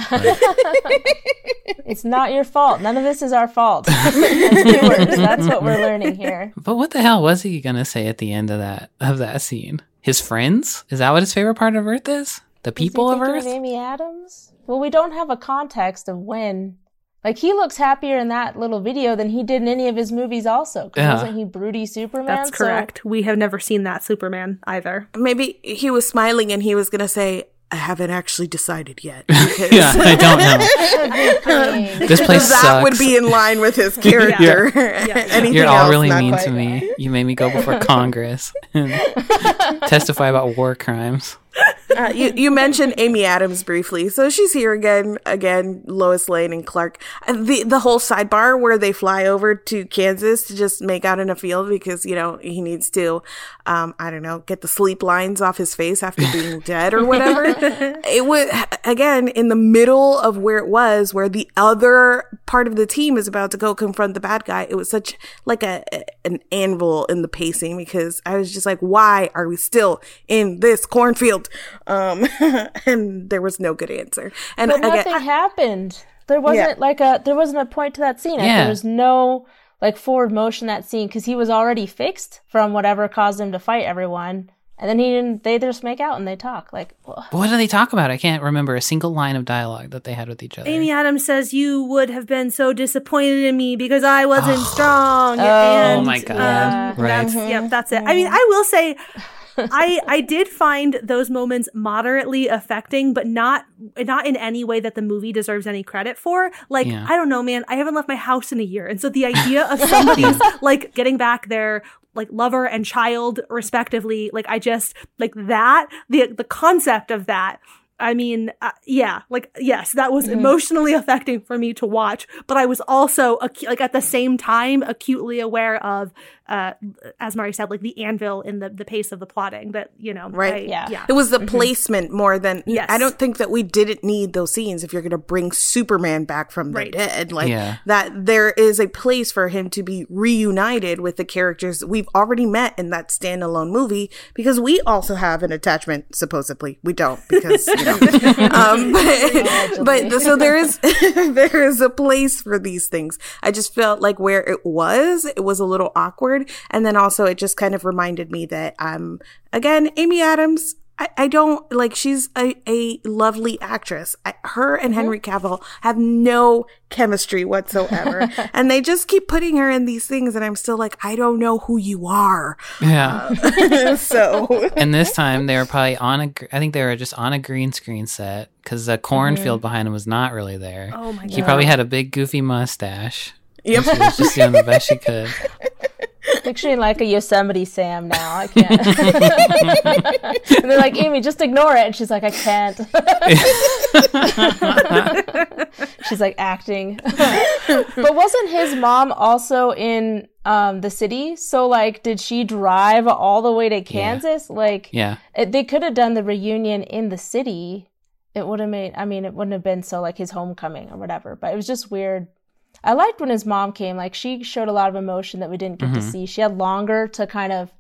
It's not your fault. None of this is our fault. As viewers, that's what we're learning here. But what the hell was he gonna say at the end of that of that scene? His friends? Is that what his favorite part of Earth is? The people is he of Earth? Of Amy Adams? Well, we don't have a context of when. Like, he looks happier in that little video than he did in any of his movies also. Because yeah. wasn't he broody Superman? That's correct. So... We have never seen that Superman either. Maybe he was smiling and he was going to say, I haven't actually decided yet. Yeah, I don't know. This place that sucks. Would be in line with his character. Yeah. Yeah. Anything You're all else, really mean quite. to me. You made me go before Congress and testify about war crimes. Uh, you, you mentioned Amy Adams briefly, so she's here again. Again, Lois Lane and Clark. And the the whole sidebar where they fly over to Kansas to just make out in a field because you know he needs to, um, I don't know, get the sleep lines off his face after being dead or whatever. It was again in the middle of where it was, where the other part of the team is about to go confront the bad guy. It was such like a an anvil in the pacing because I was just like, why are we still in this cornfield? Um, and there was no good answer. And but nothing again, I, happened. There wasn't yeah. like a there wasn't a point to that scene. Yeah. There was no like forward motion that scene because he was already fixed from whatever caused him to fight everyone. And then he didn't. They just make out and they talk. Like, ugh. What do they talk about? I can't remember a single line of dialogue that they had with each other. Amy Adams says, "You would have been so disappointed in me because I wasn't oh. strong." Oh, and, oh my god! Um, right? That's, yep, that's it. I mean, I will say. I I did find those moments moderately affecting, but not not in any way that the movie deserves any credit for. Like, yeah. I don't know, man. I haven't left my house in a year. And so the idea of somebody's like getting back their like lover and child respectively, like I just like that, the the concept of that. I mean, uh, yeah, like, yes, that was mm-hmm. emotionally affecting for me to watch, but I was also, acu- like, at the same time, acutely aware of, uh, as Mari said, like, the anvil in the, the pace of the plotting that, you know. Right. I, yeah. yeah. It was the mm-hmm. placement more than, yes. I don't think that we didn't need those scenes if you're going to bring Superman back from the right. dead. Like, yeah. that there is a place for him to be reunited with the characters we've already met in that standalone movie, because we also have an attachment, supposedly. We don't, because, you know. um, but, but so there is there is a place for these things. I just felt like where it was, it was a little awkward, and then also it just kind of reminded me that um again, Amy Adams, I, I don't like she's a, a lovely actress. I, her and Henry Cavill have no chemistry whatsoever, and they just keep putting her in these things, and I'm still like, I don't know who you are. Yeah. Uh, so, and this time they were probably on a. I think they were just on a green screen set because the cornfield mm-hmm. behind him was not really there. Oh my god! He probably had a big goofy mustache. Yep. She was just doing the best she could. Picturing like a Yosemite Sam now. I can't. And they're like, Amy, just ignore it. And she's like, I can't. She's like acting. But wasn't his mom also in um, the city? So like, did she drive all the way to Kansas? Yeah. Like, yeah. It, they could have done the reunion in the city. It would have made, I mean, it wouldn't have been so like his homecoming or whatever. But it was just weird. I liked when his mom came. Like, she showed a lot of emotion that we didn't get mm-hmm. to see. She had longer to kind of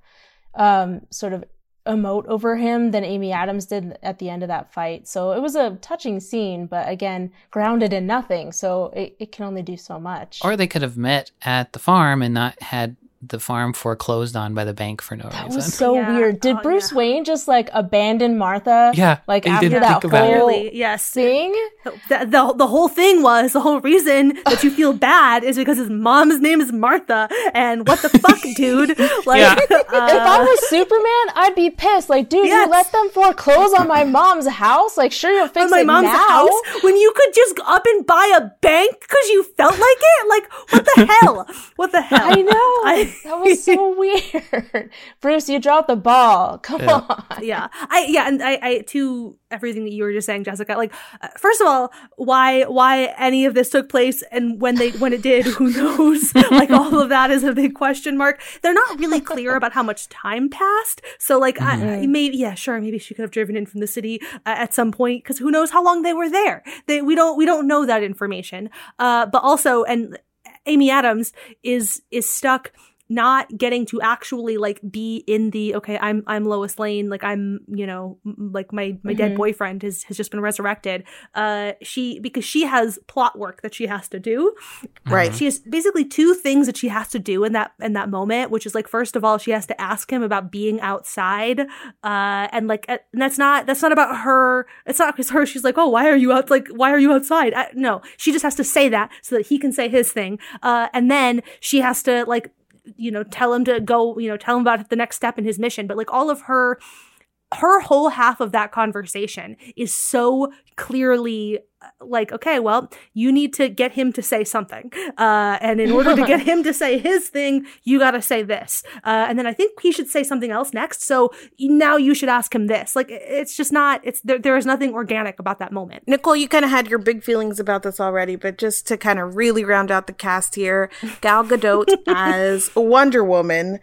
um, sort of emote over him than Amy Adams did at the end of that fight. So it was a touching scene, but again, grounded in nothing. So it, it can only do so much. Or they could have met at the farm and not had the farm foreclosed on by the bank for no that reason. That was so yeah. weird. Did oh, Bruce yeah. Wayne just like abandon Martha? Yeah. Like after that whole yes. thing? The, the, the whole thing was, the whole reason that you feel bad is because his mom's name is Martha. And what the fuck, dude? Like, yeah. uh, if I was Superman, I'd be pissed. Like, dude, yes. you let them foreclose on my mom's house? Like, sure, you'll fix on my it mom's now. House when you could just go up and buy a bank because you felt like it? Like, what the hell? What the hell? I know. I, that was so weird. Bruce, you dropped the ball. Come yeah. on. Yeah. I yeah, and I, I to everything that you were just saying, Jessica, like uh, first of all, why why any of this took place and when they when it did, who knows? Like all of that is a big question mark. They're not really clear about how much time passed. So like mm-hmm. I, maybe yeah, sure, maybe she could have driven in from the city uh, at some point because who knows how long they were there. They we don't we don't know that information. Uh but also and Amy Adams is is stuck not getting to actually like be in the okay I'm I'm Lois Lane, like I'm you know like my my mm-hmm. dead boyfriend has has just been resurrected. Uh she because she has plot work that she has to do. Right. She has basically two things that she has to do in that in that moment, which is like first of all she has to ask him about being outside, uh and like and that's not that's not about her. It's not because her she's like, oh, why are you out like why are you outside? I, no, she just has to say that so that he can say his thing. Uh and then she has to like you know, tell him to go, you know, tell him about the next step in his mission. But like all of her, her whole half of that conversation is so clearly like, okay, well, you need to get him to say something. Uh, and in order to get him to say his thing, you got to say this. Uh, and then I think he should say something else next. So now you should ask him this. Like, it's just not, it's there, there is nothing organic about that moment. Nicole, you kind of had your big feelings about this already, but just to kind of really round out the cast here, Gal Gadot as Wonder Woman,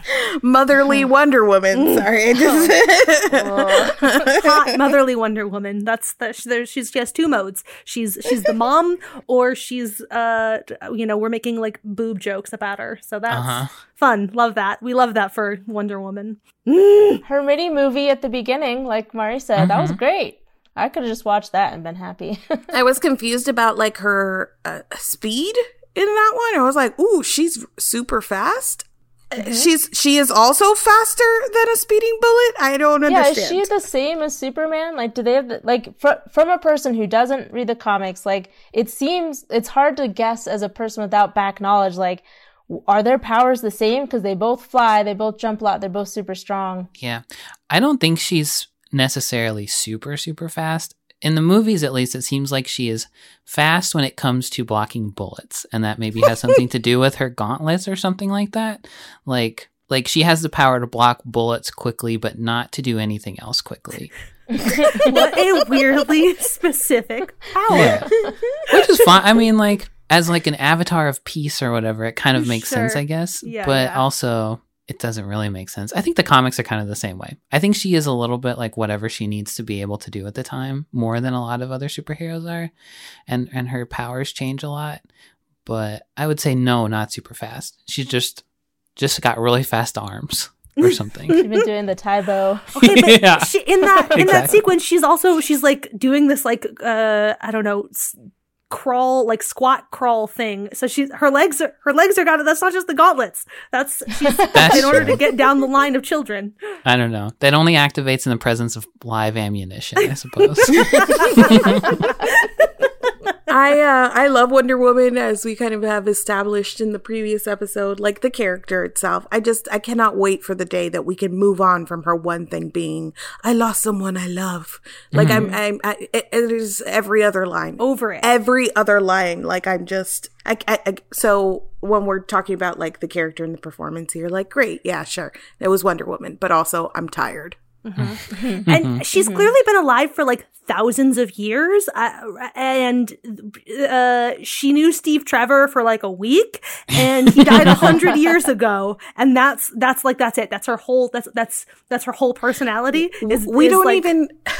motherly Wonder Woman. Sorry. I just Hot motherly Wonder Woman. That's the, there's, she's, she has two modes. She's she's the mom, or she's uh you know we're making like boob jokes about her. So that's uh-huh. fun. Love that. We love that for Wonder Woman. Her mini movie at the beginning, like Mari said, mm-hmm. that was great. I could have just watched that and been happy. I was confused about like her uh, speed in that one. I was like, ooh, she's super fast. Mm-hmm. She's she is also faster than a speeding bullet. I don't understand. Yeah, is she the same as Superman? Like, do they have the, like fr- from a person who doesn't read the comics? Like, it seems it's hard to guess as a person without back knowledge. Like, are their powers the same? Because they both fly, they both jump a lot, they're both super strong. Yeah, I don't think she's necessarily super super fast. In the movies, at least, it seems like she is fast when it comes to blocking bullets, and that maybe has something to do with her gauntlets or something like that. Like, like she has the power to block bullets quickly, but not to do anything else quickly. What a weirdly specific power. Yeah. Which is fine. I mean, like, as like an avatar of peace or whatever, it kind of makes sure. sense, I guess. Yeah, but yeah. also, it doesn't really make sense. I think the comics are kind of the same way. I think she is a little bit like whatever she needs to be able to do at the time, more than a lot of other superheroes are. And and her powers change a lot. But I would say no, not super fast. She's just just got really fast arms or something. She's been doing the Taibo. Okay, but yeah. she, in that in exactly. that sequence, she's also she's like doing this like uh I don't know. S- crawl like squat crawl thing, so she's her legs are her legs are got that's not just the gauntlets, that's she's that's in order true. to get down the line of children. I don't know, that only activates in the presence of live ammunition, I suppose. I uh, I love Wonder Woman, as we kind of have established in the previous episode, like the character itself. I just, I cannot wait for the day that we can move on from her one thing being, I lost someone I love. Like mm-hmm. I'm, I'm, I, it, it is every other line. Over it. Every other line. Like I'm just, I, I, I, so when we're talking about like the character and the performance here, like great, yeah, sure. It was Wonder Woman, but also I'm tired. Mm-hmm. And she's mm-hmm. clearly been alive for like thousands of years, uh, and uh, she knew Steve Trevor for like a week, and he died a hundred years ago, and that's that's like that's it. That's her whole that's that's that's her whole personality. Is, we is don't like, even.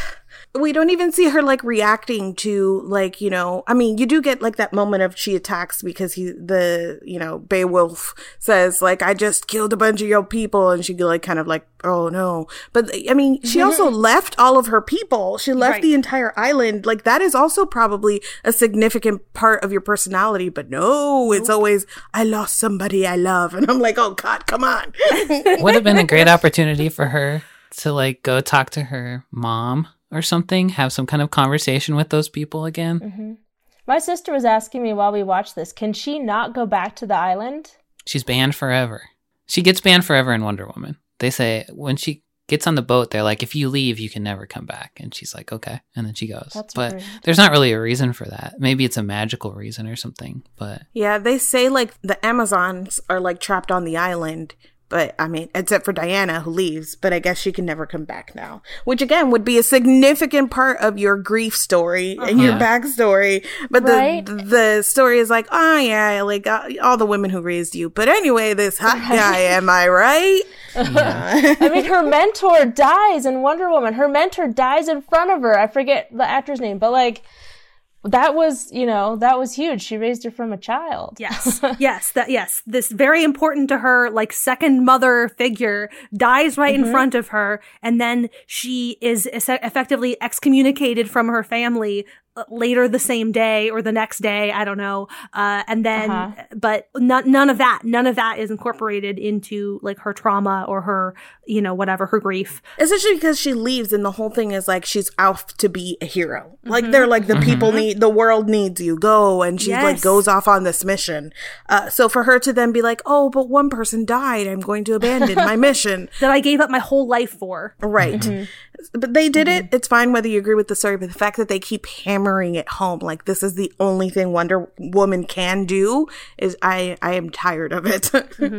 We don't even see her like reacting to like, you know, I mean, you do get like that moment of she attacks because he, the, you know, Beowulf says like, I just killed a bunch of your people. And she like kind of like, oh no. But I mean, she also left all of her people. She left Right. the entire island. Like that is also probably a significant part of your personality. But no, it's always, I lost somebody I love. And I'm like, oh God, come on. Would have been a great opportunity for her to like go talk to her mom or something, have some kind of conversation with those people again. Mm-hmm. My sister was asking me while we watched this, can she not go back to the island? She's banned forever. She gets banned forever in Wonder Woman. They say when she gets on the boat, they're like, if you leave, you can never come back. And she's like, okay. And then she goes. That's but weird. there's not really a reason for that. Maybe it's a magical reason or something. But Yeah, they say like the Amazons are like trapped on the island. But I mean, except for Diana who leaves, but I guess she can never come back now, which again would be a significant part of your grief story and your Yeah. backstory. But Right. the the story is like, oh yeah, like uh, all the women who raised you. But anyway, this hot guy, am I right? yeah. I mean, her mentor dies in Wonder Woman. Her mentor dies in front of her. I forget the actor's name, but like, that was, you know, that was huge. She raised her from a child. Yes, yes, that yes. This very important to her, like second mother figure dies right in front of her, and then she is es- effectively excommunicated from her family uh, later the same day or the next day. I don't know. Uh, and then, Uh-huh. but none none of that, none of that is incorporated into like her trauma or her, you know, whatever her grief. Especially because she leaves and the whole thing is like she's out to be a hero. Like they're like, the people need, the world needs you, go. And she like Yes. goes off on this mission. Uh, so for her to then be like, oh, but one person died, I'm going to abandon my mission. That I gave up my whole life for. Right. But they did it. It's fine whether you agree with the story, but the fact that they keep hammering it home, like this is the only thing Wonder Woman can do, is I, I am tired of it.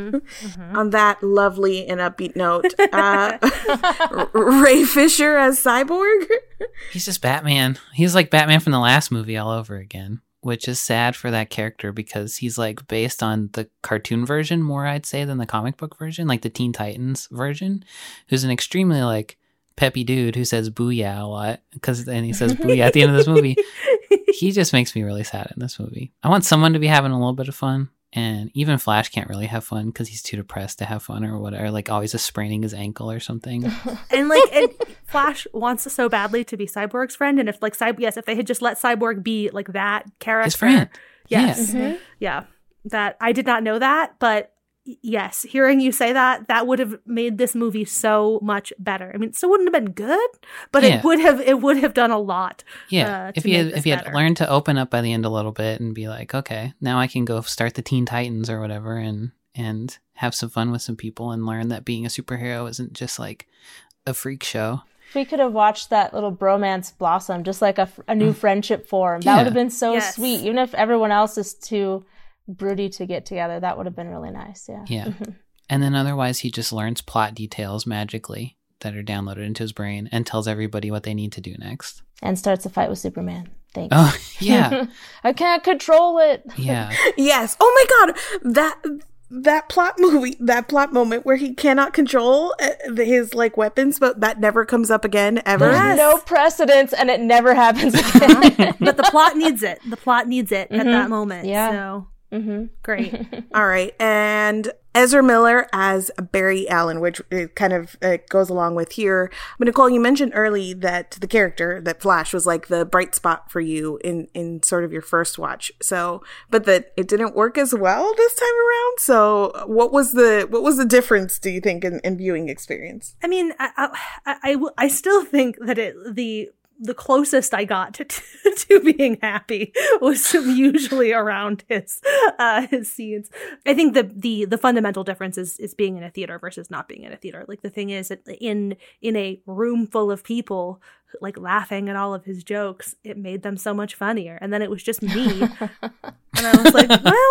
On that lovely and upbeat note, uh, Ray Fisher as Cyborg. He's just Batman. He's like Batman from the last movie all over again, which is sad for that character because he's like based on the cartoon version more, I'd say, than the comic book version, like the Teen Titans version, who's an extremely like peppy dude who says booyah a lot because then he says booyah at the end of this movie. He just makes me really sad in this movie. I want someone to be having a little bit of fun. And even Flash can't really have fun because he's too depressed to have fun or whatever. Like always just spraining his ankle or something. And like, and Flash wants so badly to be Cyborg's friend, and if like Cyborg, yes, if they had just let Cyborg be like that character, His friend. yes, Yeah. yeah, that I did not know that, but y- yes, hearing you say that, that would have made this movie so much better. I mean, it still wouldn't have been good, but Yeah. it would have, it would have done a lot. Yeah, uh, if to you make had, this if you had better. learned to open up by the end a little bit and be like, okay, now I can go start the Teen Titans or whatever, and and have some fun with some people and learn that being a superhero isn't just like a freak show. If we could have watched that little bromance blossom, just like a, f- a new friendship form, that Yeah. would have been so Yes. sweet. Even if everyone else is too broody to get together, that would have been really nice. Yeah. Yeah, and then otherwise he just learns plot details magically that are downloaded into his brain and tells everybody what they need to do next. And starts a fight with Superman. Thanks. Oh yeah, I can't control it. yeah. Yes. Oh my God. That that plot movie, that plot moment where he cannot control uh, his like weapons, but that never comes up again ever. Yes. No precedence, and it never happens again. But the plot needs it. The plot needs it at that moment. Yeah. So hmm great. All right. And Ezra Miller as Barry Allen, which it kind of uh, goes along with here. But Nicole, you mentioned early that the character, that Flash, was like the bright spot for you in, in sort of your first watch. So, but that it didn't work as well this time around. So what was the, what was the difference, do you think, in, in viewing experience? I mean, I, I, I, w- I still think that it, the the closest I got to, to, to being happy was usually around his uh, his scenes. I think the the the fundamental difference is is being in a theater versus not being in a theater. Like the thing is that in in a room full of people like laughing at all of his jokes, it made them so much funnier. And then it was just me, and I was like,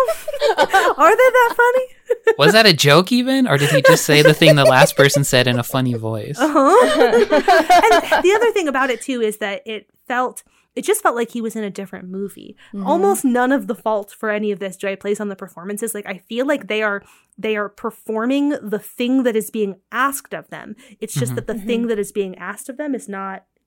well, are they that funny? Was that a joke even, or did he just say the thing the last person said in a funny voice? Uh-huh. And the other thing about it too is that it felt it just felt like he was in a different movie. Mm-hmm. Almost none of the fault for any of this do I place on the performances. Like I feel like they are they are performing the thing that is being asked of them. It's just Mhm. that the thing that is being asked of them is not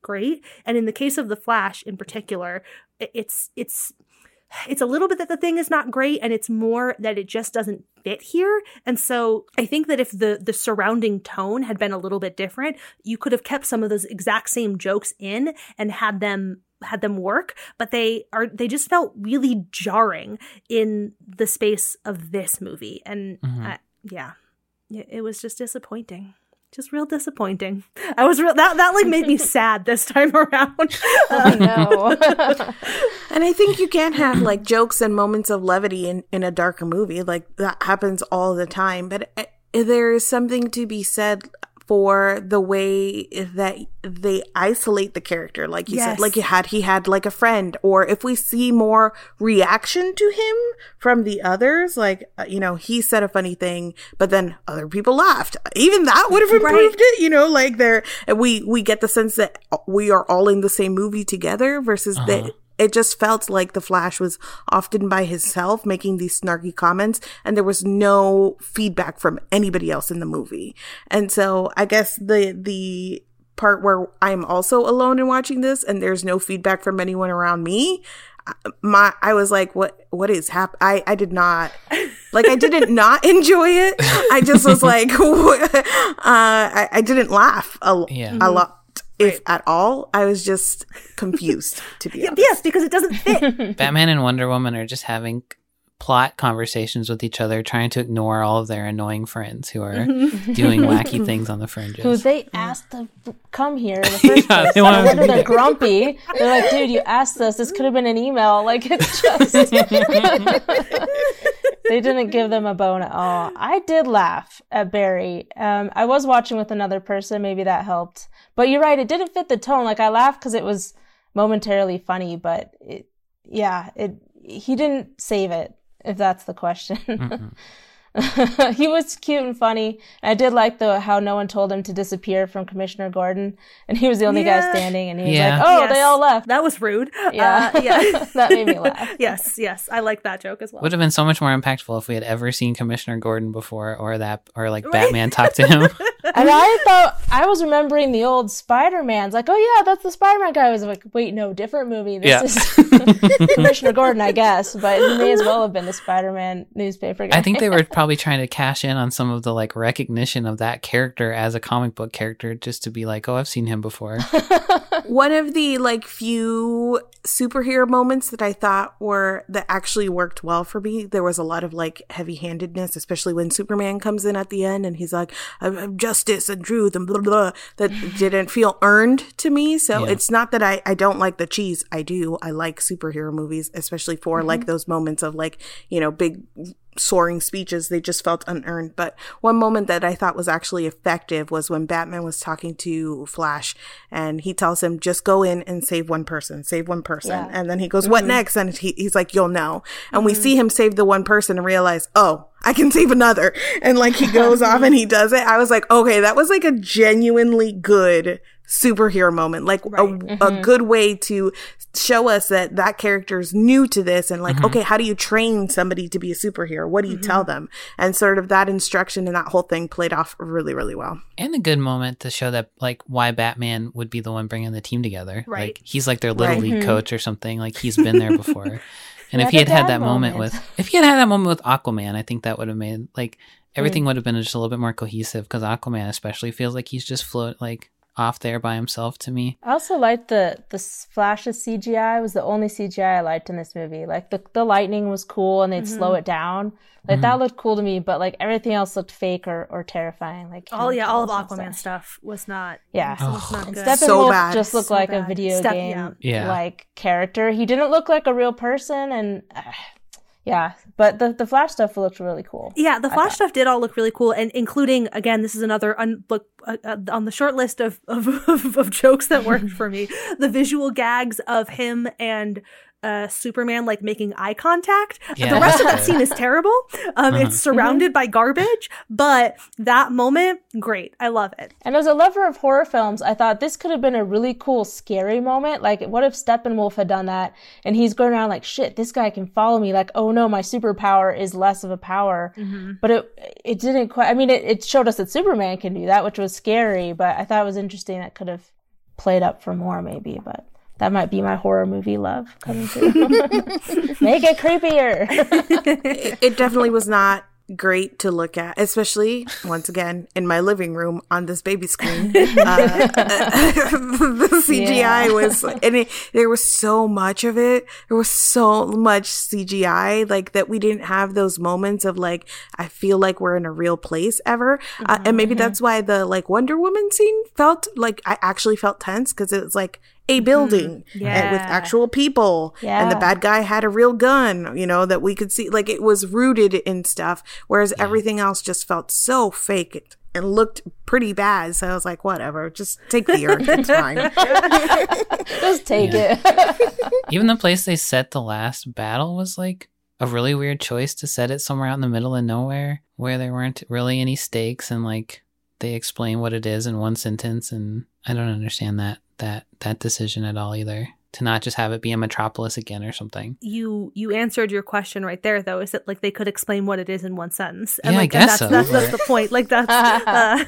great. And in the case of The Flash in particular, it's it's it's a little bit that the thing is not great, and it's more that it just doesn't fit here. And so I think that if the the surrounding tone had been a little bit different, you could have kept some of those exact same jokes in and had them had them work, but they are they just felt really jarring in the space of this movie. And mm-hmm. I, yeah, it, it was just disappointing. Just real disappointing. I was real that that like made me sad this time around. Oh no. And I think you can't have like jokes and moments of levity in, in a darker movie. Like that happens all the time. But uh, there is something to be said for the way that they isolate the character, like you yes. said, like you had he had like a friend, or if we see more reaction to him from the others, like uh, you know, he said a funny thing, but then other people laughed. Even that would have improved right. it, you know, like there we we get the sense that we are all in the same movie together versus uh-huh. that. It just felt like the Flash was often by himself making these snarky comments, and there was no feedback from anybody else in the movie. And so I guess the the part where I'm also alone in watching this and there's no feedback from anyone around me, my I was like, what what is happening? I, I did not like I didn't not enjoy it. I just was like, uh, I, I didn't laugh a, yeah. a lot. If at all. I was just confused, to be honest. Yes, because it doesn't fit. Batman and Wonder Woman are just having plot conversations with each other, trying to ignore all of their annoying friends who are doing wacky things on the fringes. Who they asked to come here in the first yeah, place. They no wonder they're grumpy. They're like, dude, you asked us. This could have been an email. Like, it's just... They didn't give them a bone at all. I did laugh at Barry. Um, I was watching with another person. Maybe that helped. But you're right. It didn't fit the tone. Like, I laughed because it was momentarily funny. But, it, yeah, it he didn't save it, if that's the question. Mm-hmm. He was cute and funny. I did like the how no one told him to disappear from Commissioner Gordon, and he was the only yeah. guy standing, and he was yeah. like, "Oh, yes. They all left." That was rude. Yeah, uh, yeah, that made me laugh. Yes, yes, I like that joke as well. Would have been so much more impactful if we had ever seen Commissioner Gordon before, or that, or like right? Batman talk to him. And I thought I was remembering the old Spider-Man's, like, "Oh yeah, that's the Spider-Man guy." I was like, "Wait, no, different movie. This yeah. is Commissioner Gordon, I guess." But he may as well have been the Spider-Man newspaper guy. I think they were probably trying to cash in on some of the like recognition of that character as a comic book character, just to be like, oh, I've seen him before. One of the like few superhero moments that I thought were that actually worked well for me, there was a lot of like heavy-handedness, especially when Superman comes in at the end and he's like, I'm justice and truth and blah blah, that didn't feel earned to me. So yeah. It's not that I, I don't like the cheese. I do. I like superhero movies, especially for mm-hmm. like those moments of like, you know, big soaring speeches. They just felt unearned. But one moment that I thought was actually effective was when Batman was talking to Flash and he tells him, just go in and save one person, save one person. Yeah. And then he goes, what mm-hmm. next? And he, he's like, you'll know. And mm-hmm. we see him save the one person and realize, oh, I can save another. And like he goes off and he does it. I was like, okay, that was like a genuinely good superhero moment, like right. a, mm-hmm. a good way to show us that that character's new to this and like, mm-hmm. okay, how do you train somebody to be a superhero? What do you mm-hmm. tell them? And sort of that instruction and that whole thing played off really, really well. And a good moment to show that like why Batman would be the one bringing the team together. Right. Like he's like their little right. league mm-hmm. coach or something. Like he's been there before. And if he had had that moment. moment with, if he had had that moment with Aquaman, I think that would have made like everything mm. would have been just a little bit more cohesive, because Aquaman especially feels like he's just float like off there by himself to me. I also liked the the Flash's C G I was the only C G I I liked in this movie. Like the the lightning was cool and they'd mm-hmm. slow it down. Like mm-hmm. that looked cool to me, but like everything else looked fake or, or terrifying. Like oh yeah, all of Aquaman stuff. stuff was not yeah, oh. was not and good. Steppenwolf so bad. just looked so like bad. a video Step, game yeah. Yeah. like character. He didn't look like a real person, and uh, yeah, but the the Flash stuff looked really cool. Yeah, the Flash stuff did all look really cool, and including, again, this is another un- look uh, uh, on the short list of, of, of, of jokes that worked for me, the visual gags of him and uh, Superman like making eye contact. Yeah. The rest of that scene is terrible. Um, uh-huh. It's surrounded mm-hmm. by garbage, but that moment, great. I love it. And as a lover of horror films, I thought this could have been a really cool, scary moment. Like, what if Steppenwolf had done that and he's going around like, shit, this guy can follow me. Like, oh no, my superpower is less of a power. Mm-hmm. But it it didn't quite, I mean, it, it showed us that Superman can do that, which was scary, but I thought it was interesting that could have played up for more, maybe, but that might be my horror movie love coming through. Make it creepier. it, it definitely was not great to look at, especially once again in my living room on this baby screen. Uh, the C G I yeah. was, and it, there was so much of it. There was so much C G I, like that we didn't have those moments of like, I feel like we're in a real place ever. Mm-hmm. Uh, and maybe that's why the like Wonder Woman scene felt like I actually felt tense, because it was like a building mm, yeah. and with actual people yeah. and the bad guy had a real gun, you know, that we could see, like it was rooted in stuff, whereas yeah. everything else just felt so fake and looked pretty bad. So I was like, whatever, just take the earth, it's fine. Just take yeah. it. Even the place they set the last battle was like a really weird choice to set it somewhere out in the middle of nowhere where there weren't really any stakes, and like they explain what it is in one sentence, and I don't understand that that that decision at all either, to not just have it be a metropolis again or something. You you answered your question right there, though. Is that like they could explain what it is in one sentence? And yeah, like, I guess that's, so. That's, that's, that's the point. Like that's uh,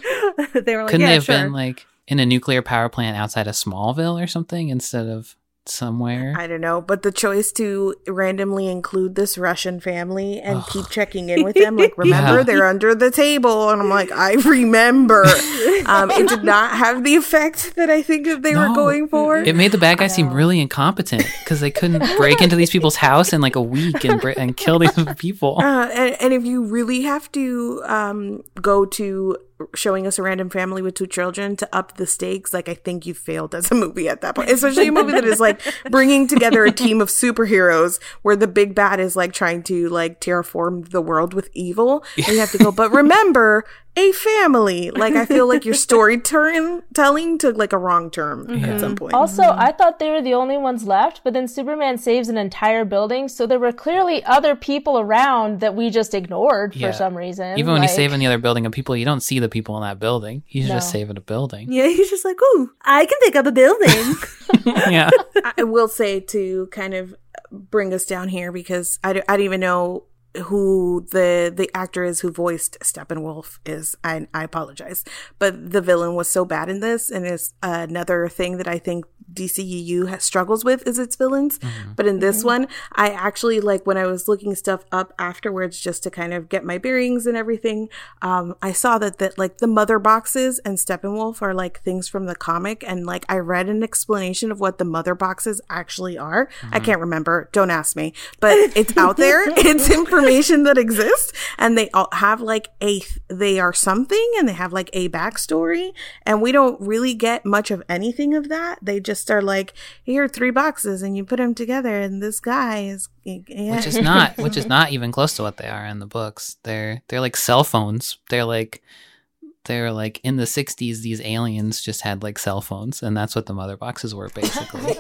they were like, couldn't yeah, they have sure. been like in a nuclear power plant outside of Smallville or something instead of somewhere? I don't know, but the choice to randomly include this Russian family and keep checking in with them, like, remember, yeah. they're under the table, and I'm like, I remember. um, it did not have the effect that I think that they no, were going for. It made the bad guys seem really incompetent because they couldn't break into these people's house in like a week and bre- and kill these people. Uh, and, and if you really have to um, go to showing us a random family with two children to up the stakes, like I think you failed as a movie at that point, especially a movie that is like bringing together a team of superheroes where the big bad is like trying to like terraform the world with evil, and you have to go, but remember, a family. Like I feel like your story turn telling took like a wrong turn mm-hmm. at some point. Also, I thought they were the only ones left, but then Superman saves an entire building, so there were clearly other people around that we just ignored yeah. for some reason. Even when like, he's saving the other building of people, you don't see the people in that building. He's no. just saving a building. Yeah, he's just like, ooh, I can pick up a building. yeah. I will say, to kind of bring us down here, because I, d- I don't even know who the the actor is who voiced Steppenwolf is. I, I apologize, but the villain was so bad in this, and is another thing that I think D C E U has struggles with is its villains. Mm-hmm. But in this mm-hmm. one, I actually, like, when I was looking stuff up afterwards just to kind of get my bearings and everything, um, I saw that that like the mother boxes and Steppenwolf are like things from the comic, and like I read an explanation of what the mother boxes actually are. Mm-hmm. I can't remember. Don't ask me, but it's out there. It's information that exists, and they all have like a they are something, and they have like a backstory, and we don't really get much of anything of that. They just are like, here are three boxes and you put them together, and this guy is yeah. which is not which is not even close to what they are in the books. They're they're like cell phones. They're like they're like in the sixties, these aliens just had like cell phones, and that's what the mother boxes were basically.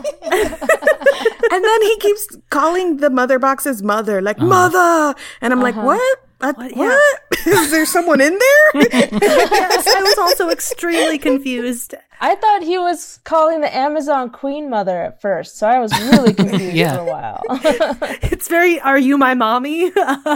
And then he keeps calling the mother box's mother, like, uh-huh. mother. And I'm uh-huh. like, what? I, what? what? Yeah. Is there someone in there? Yes, I was also extremely confused. I thought he was calling the Amazon Queen Mother at first, so I was really confused yeah. for a while. It's very, are you my mommy?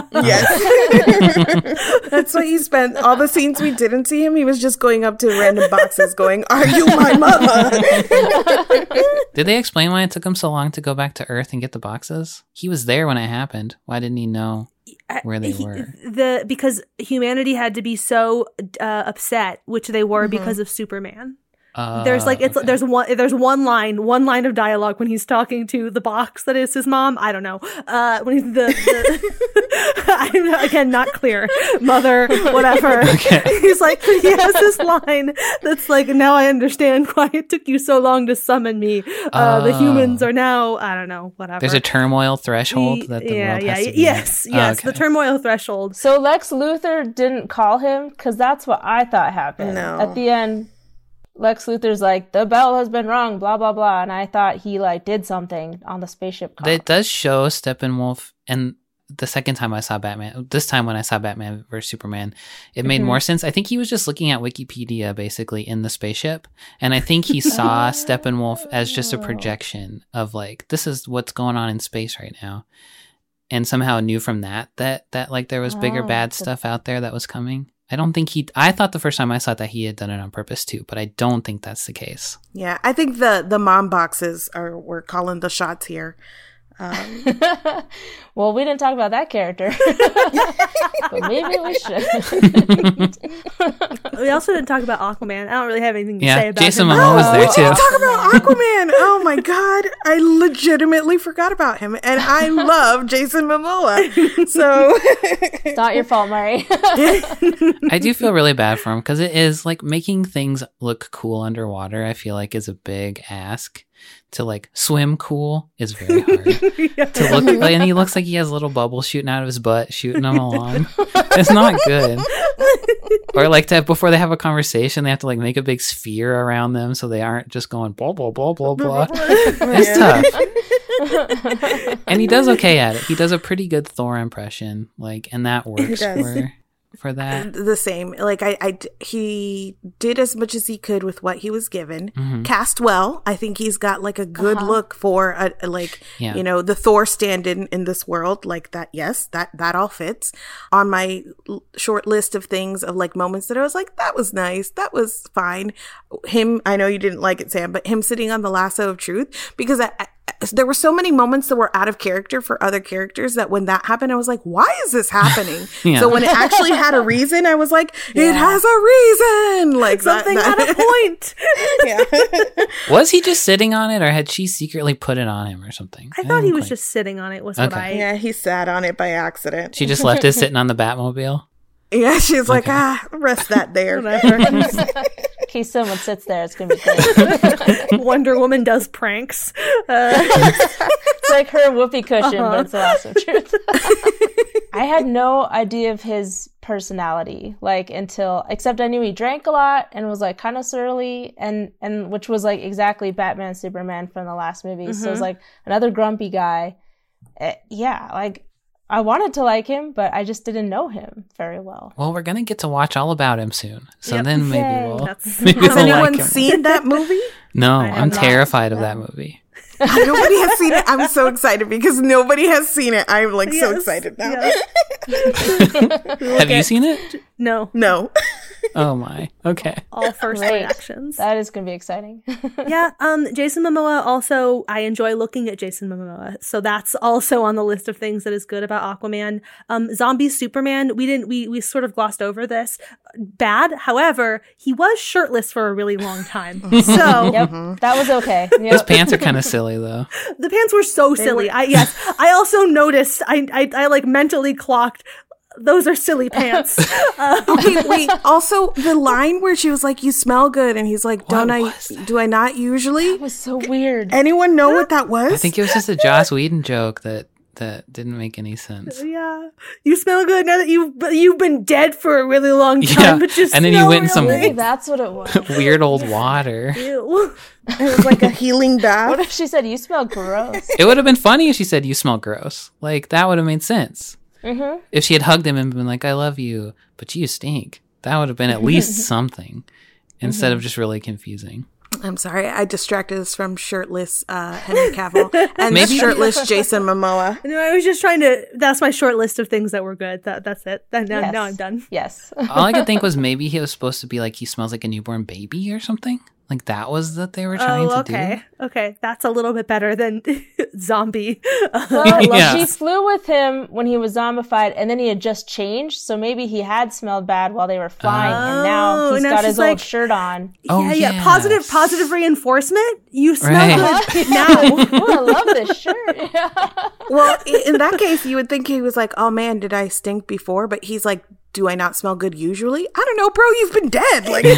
Yes. That's what he spent. All the scenes we didn't see him, he was just going up to random boxes going, are you my mother? Did they explain why it took him so long to go back to Earth and get the boxes? He was there when it happened. Why didn't he know where they he, were? The because humanity had to be so uh, upset, which they were mm-hmm. because of Superman. Uh, there's like it's okay. there's one there's one line one line of dialogue when he's talking to the box that is his mom. I don't know. Uh, when he's the, the I'm not, again not clear. Mother, whatever. Okay. He's like he has this line that's like, now I understand why it took you so long to summon me. Uh, oh. The humans are now, I don't know, whatever. There's a turmoil threshold that the yeah world yeah has to be yes at. yes oh, okay. The turmoil threshold. So Lex Luthor didn't call him, because that's what I thought happened. No. At the end, Lex Luthor's like, the bell has been rung, blah, blah, blah. And I thought he, like, did something on the spaceship car. It does show Steppenwolf, and the second time I saw Batman, this time when I saw Batman versus Superman, it made mm-hmm. more sense. I think he was just looking at Wikipedia, basically, in the spaceship. And I think he saw Steppenwolf as just a projection of, like, this is what's going on in space right now. And somehow knew from that that, that like, there was bigger oh, bad stuff out there that was coming. I don't think he, I thought the first time I saw it that he had done it on purpose too, but I don't think that's the case. Yeah, I think the, the mom boxes are, we're calling the shots here. Um, well, we didn't talk about that character, but maybe we should. We also didn't talk about Aquaman. I don't really have anything to yeah, say about Jason him. Momoa was oh, there we too. didn't talk about Aquaman. Oh my god, I legitimately forgot about him, and I love Jason Momoa. So It's not your fault, Mari. I do feel really bad for him because it is like making things look cool underwater. I feel like is a big ask. To like swim cool is very hard. Yeah. To look like, and he looks like he has little bubbles shooting out of his butt, shooting him along. It's not good. Or like to before they have a conversation, they have to like make a big sphere around them so they aren't just going blah blah blah blah blah. It's tough. And he does okay at it. He does a pretty good Thor impression, like, and that works for for that. The same. Like I, I, he did as much as he could with what he was given. Mm-hmm. Cast well. I think he's got like a good Uh-huh. look for a, a like Yeah. you know the Thor stand-in in this world. Like that. Yes, that that all fits on my l- short list of things of like moments that I was like that was nice. That was fine. Him. I know you didn't like it, Sam, but him sitting on the lasso of truth because I. I there were so many moments that were out of character for other characters that when that happened, I was like, why is this happening? Yeah. So when it actually had a reason, I was like, it Yeah. has a reason. Like Something that, had a point. yeah. Was he just sitting on it, or had she secretly put it on him, or something? I thought he didn't was quite- just sitting on it, was what Okay. I... yeah, he sat on it by accident. She just left it sitting on the Batmobile. Yeah, she's like, Okay. ah, rest that there. Whatever. In case someone sits there, it's gonna be great. Wonder Woman does pranks. Uh, It's like her whoopee cushion, Uh-huh. but it's the lasso of truth. I had no idea of his personality, like until except I knew he drank a lot and was like kind of surly, and and which was like exactly Batman Superman from the last movie. So it was like another grumpy guy. Uh, yeah, like I wanted to like him, but I just didn't know him very well. Well, we're gonna get to watch all about him soon, so Yep. then maybe Yay. we'll. That's- maybe Has we'll anyone like him. seen that movie? No, I have I'm not. terrified of that movie. Nobody has seen it. I'm so excited because nobody has seen it. I'm like so Yes. excited now. Yeah. Have you seen it? No. No. Oh my. Okay. All first Great. reactions. That is gonna be exciting. Yeah, um, Jason Momoa also, I enjoy looking at Jason Momoa. So that's also on the list of things that is good about Aquaman. Um, Zombie Superman, we didn't, we, we sort of glossed over this. Bad. However, he was shirtless for a really long time. So Yep, that was okay. His Yep. pants are kind of silly though. the pants were so silly. I, yes, I also noticed, I, I, I like mentally clocked, those are silly pants. Uh, Okay, wait. Also, the line where she was like, "You smell good," and he's like, "Don't I? was that? Do I not usually?" It was so weird. Anyone know what that was? I think it was just a Joss Whedon joke that that didn't make any sense. yeah, you smell good now that you've you've been dead for a really long time. Yeah, But you and then you smell went in some- really- Maybe that's what it was. Weird old water. Ew. It was like a healing What bath. if she said, "You smell gross"? It would have been funny if she said, "You smell gross." Like that would have made sense. Mm-hmm. If she had hugged him and been like, "I love you, but you stink," that would have been at least something, instead of just really confusing. I'm sorry, I distracted us from shirtless uh, Henry Cavill and Maybe- shirtless Jason Momoa. No, I was just trying to. That's my short list of things that were good. That that's it. That, now, Yes. now I'm done. Yes. All I could think was maybe he was supposed to be like he smells like a newborn baby or something. Like that was what they were trying Oh, to okay, okay. That's a little bit better than zombie. Well, Yeah. she flew with him when he was zombified, and then he had just changed. So maybe he had smelled bad while they were flying, and now Oh, he's now got she's his like- old shirt on. Oh, yeah, yeah. yes. Positive, positive reinforcement. You smell Right. good now. Oh, I love this shirt. Well, i- in that case, you would think he was like, "Oh man, did I stink before?" But he's like, "Do I not smell good usually?" I don't know, bro. You've been dead. Like,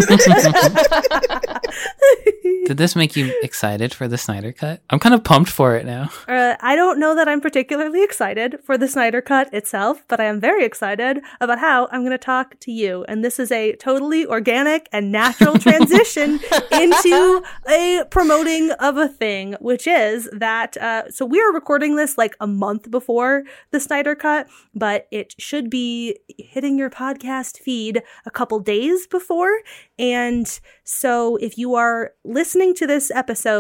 Did this make you excited for the Snyder Cut? I'm kind of pumped for it now. Uh, I don't know that I'm particularly excited for the Snyder Cut itself, but I am very excited about how I'm going to talk to you. And this is a totally organic and natural transition into a promoting of a thing, which is that, uh, so we are recording this like a month before the Snyder Cut, but it should be hitting your podcast feed a couple days before. And so if you are listening to this episode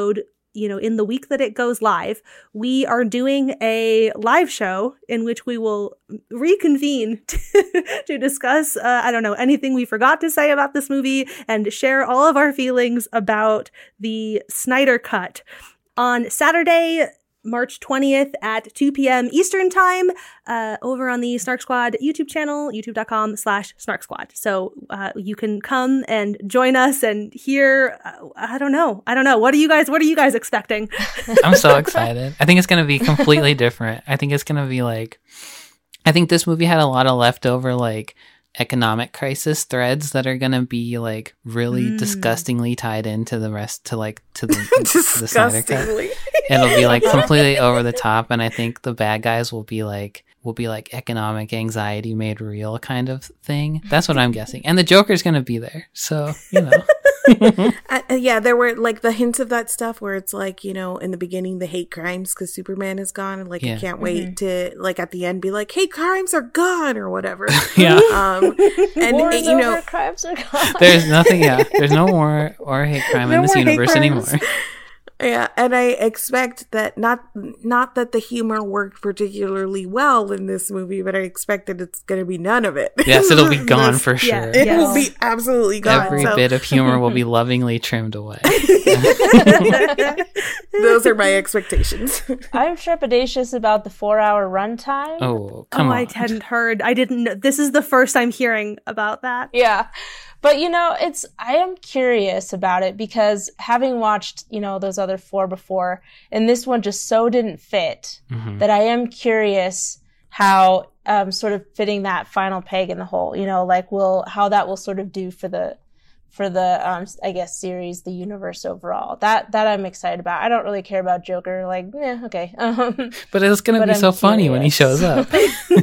you know, in the week that it goes live, we are doing a live show in which we will reconvene to, to discuss, uh, I don't know, anything we forgot to say about this movie and share all of our feelings about the Snyder Cut on Saturday, March twentieth at two p.m. Eastern time, uh, over on the Snark Squad YouTube channel, youtube.com slash Snark Squad. So uh, you can come and join us and hear, uh, I don't know. I don't know. What are you guys, what are you guys expecting? I'm so excited. I think it's going to be completely different. I think it's going to be like, I think this movie had a lot of leftover, like, economic crisis threads that are going to be, like, really mm. disgustingly tied into the rest, to, like, to the, to the Snyder Cut. It'll be, like, completely over the top, and I think the bad guys will be, like, will be, like, economic anxiety made real kind of thing. That's what I'm guessing. And the Joker's going to be there, so, you know. uh, yeah, there were like the hints of that stuff where it's like, you know, in the beginning, the hate crimes because Superman is gone. And like, yeah. you can't wait mm-hmm. to like at the end be like, hate crimes are gone or whatever. yeah. Um, and, War you know, over, crimes are gone. There's nothing, yeah. There's no war or hate crime no in this universe anymore. Yeah, and I expect that not not that the humor worked particularly well in this movie, but I expect that it's going to be none of it. Yes, it'll be gone this, for sure. Yeah, it yes. will be absolutely gone. Every so. bit of humor will be lovingly trimmed away. Those are my expectations. I'm trepidatious about the four-hour runtime. Oh, come oh, on. I hadn't heard. I didn't know. This is the first I'm hearing about that. Yeah. But, you know, it's, I am curious about it because having watched, you know, those other four before, and this one just so didn't fit mm-hmm. that I am curious how, um, sort of fitting that final peg in the hole, you know, like will, how that will sort of do for the, for the, um, I guess, series, the universe overall. That, that I'm excited about. I don't really care about Joker. Like, yeah, okay. Um, but it's going to be I'm so curious. funny when he shows up. He's gonna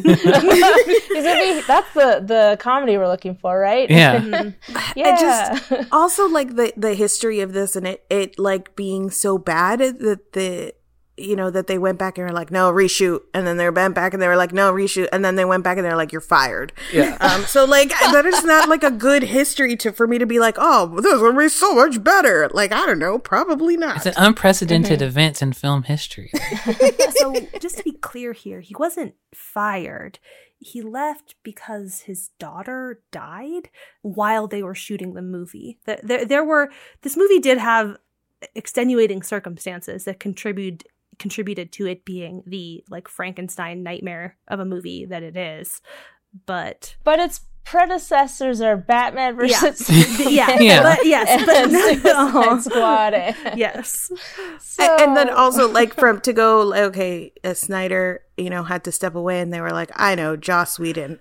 be, that's the, the comedy we're looking for, right? Yeah. yeah. I just, also like the, the history of this and it, it like being so bad that the, you know, that they went back and were like, no, reshoot. And then they went back and they were like, no, reshoot. And then they went back and they're like, you're fired. Yeah. Um, so like, that is not like a good history to, for me to be like, oh, this will be so much better. Like, I don't know, probably not. It's an unprecedented mm-hmm. event in film history. So just to be clear here, he wasn't fired. He left because his daughter died while they were shooting the movie. There, there, there were, this movie did have extenuating circumstances that contribute contributed to it being the like Frankenstein nightmare of a movie that it is. But but its predecessors are Batman versus yeah, yeah, yeah. But yes, but Suicide Squad. Yes, so. and, and then also like from to go like, okay, uh, Snyder, you know, had to step away, and they were like, I know, Joss Whedon,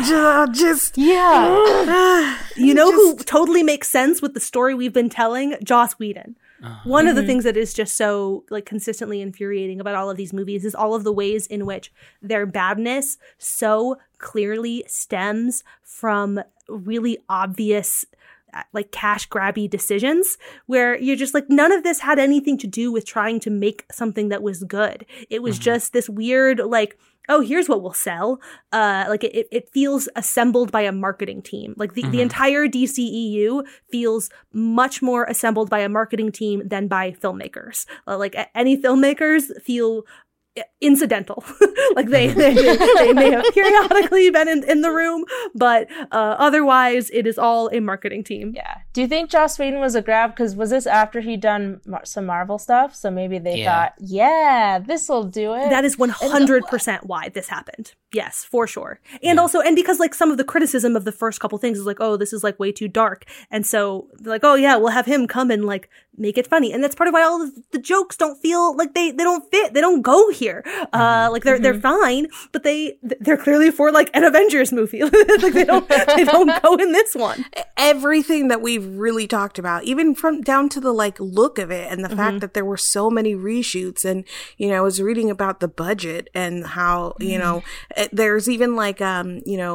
just yeah, you know just, who totally makes sense with the story we've been telling, Joss Whedon. Uh-huh. One mm-hmm. of the things that is just so like consistently infuriating about all of these movies is all of the ways in which their badness so clearly stems from really obvious like cash grabby decisions where you're just like, none of this had anything to do with trying to make something that was good. It was mm-hmm. just this weird like, oh, here's what we'll sell. Uh, like it, it feels assembled by a marketing team. Like the, mm-hmm. the entire D C E U feels much more assembled by a marketing team than by filmmakers. Uh, like any filmmakers feel incidental. Like they, they they may have periodically been in, in the room, but uh, otherwise it is all a marketing team. Yeah. Do you think Joss Whedon was a grab? Because was this after he'd done mar- some Marvel stuff? So maybe they yeah. thought, yeah, this will do it. That is one hundred percent why this happened. Yes, for sure. And yeah. also, and because like some of the criticism of the first couple things is like, oh, this is like way too dark. And so they're like, oh yeah, we'll have him come and like make it funny. And that's part of why all of the jokes don't feel like they, they don't fit. They don't go here. Mm-hmm. Uh, like they're, mm-hmm. they're fine, but they, they're clearly for like an Avengers movie. Like they don't, they don't go in this one. Everything that we've really talked about, even from down to the like look of it and the mm-hmm. fact that there were so many reshoots. And, you know, I was reading about the budget and how, mm-hmm. you know, there's even like, um, you know,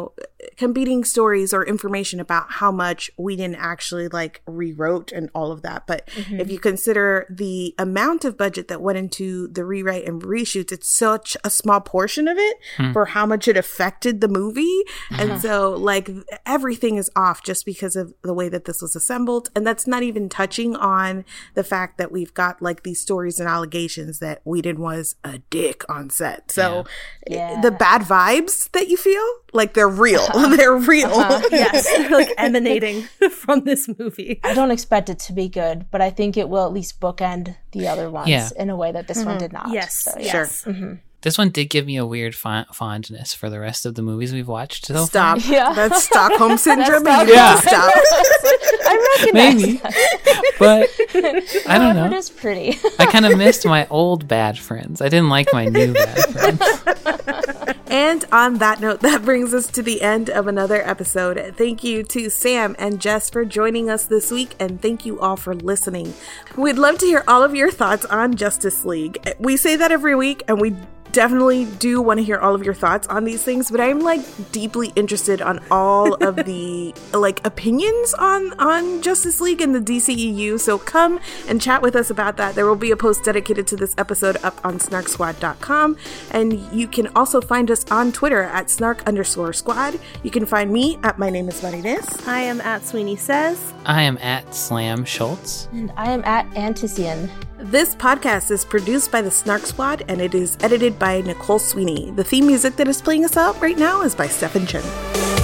competing stories or information about how much Whedon actually like rewrote and all of that. But mm-hmm. if you consider the amount of budget that went into the rewrite and reshoots, it's such a small portion of it hmm. for how much it affected the movie. Uh-huh. And so like everything is off just because of the way that this was assembled. And that's not even touching on the fact that we've got like these stories and allegations that Whedon was a dick on set. So yeah. Yeah. the bad vibes that you feel, like they're real. Uh-huh. They're real. Uh-huh. Yes, they're like emanating from this movie. I don't expect it to be good, but I think it will at least bookend the other ones yeah. in a way that this mm-hmm. one did not. Yes, so, yes. Sure. Mm-hmm. This one did give me a weird fond- fondness for the rest of the movies we've watched so Stop. far. Yeah. That's Stockholm Syndrome. That's You yeah. need to stop. I recognize Maybe. that. But I don't know. It is pretty. I kind of missed my old bad friends. I didn't like my new bad friends. And on that note, that brings us to the end of another episode. Thank you to Sam and Jess for joining us this week, and thank you all for listening. We'd love to hear all of your thoughts on Justice League. We say that every week, and we definitely do want to hear all of your thoughts on these things, but I'm like deeply interested on all of the like opinions on on Justice League and the D C E U, so come and chat with us about that. There will be a post dedicated to this episode up on snark squad dot com, and you can also find us on Twitter at snark underscore squad. You can find me at My Name is Marines. I am at Sweeney Says. I am at Slam Schultz. And I am at Antician. This podcast is produced by the Snark Squad, and it is edited by Nicole Sweeney. The theme music that is playing us out right now is by Stephen Chen.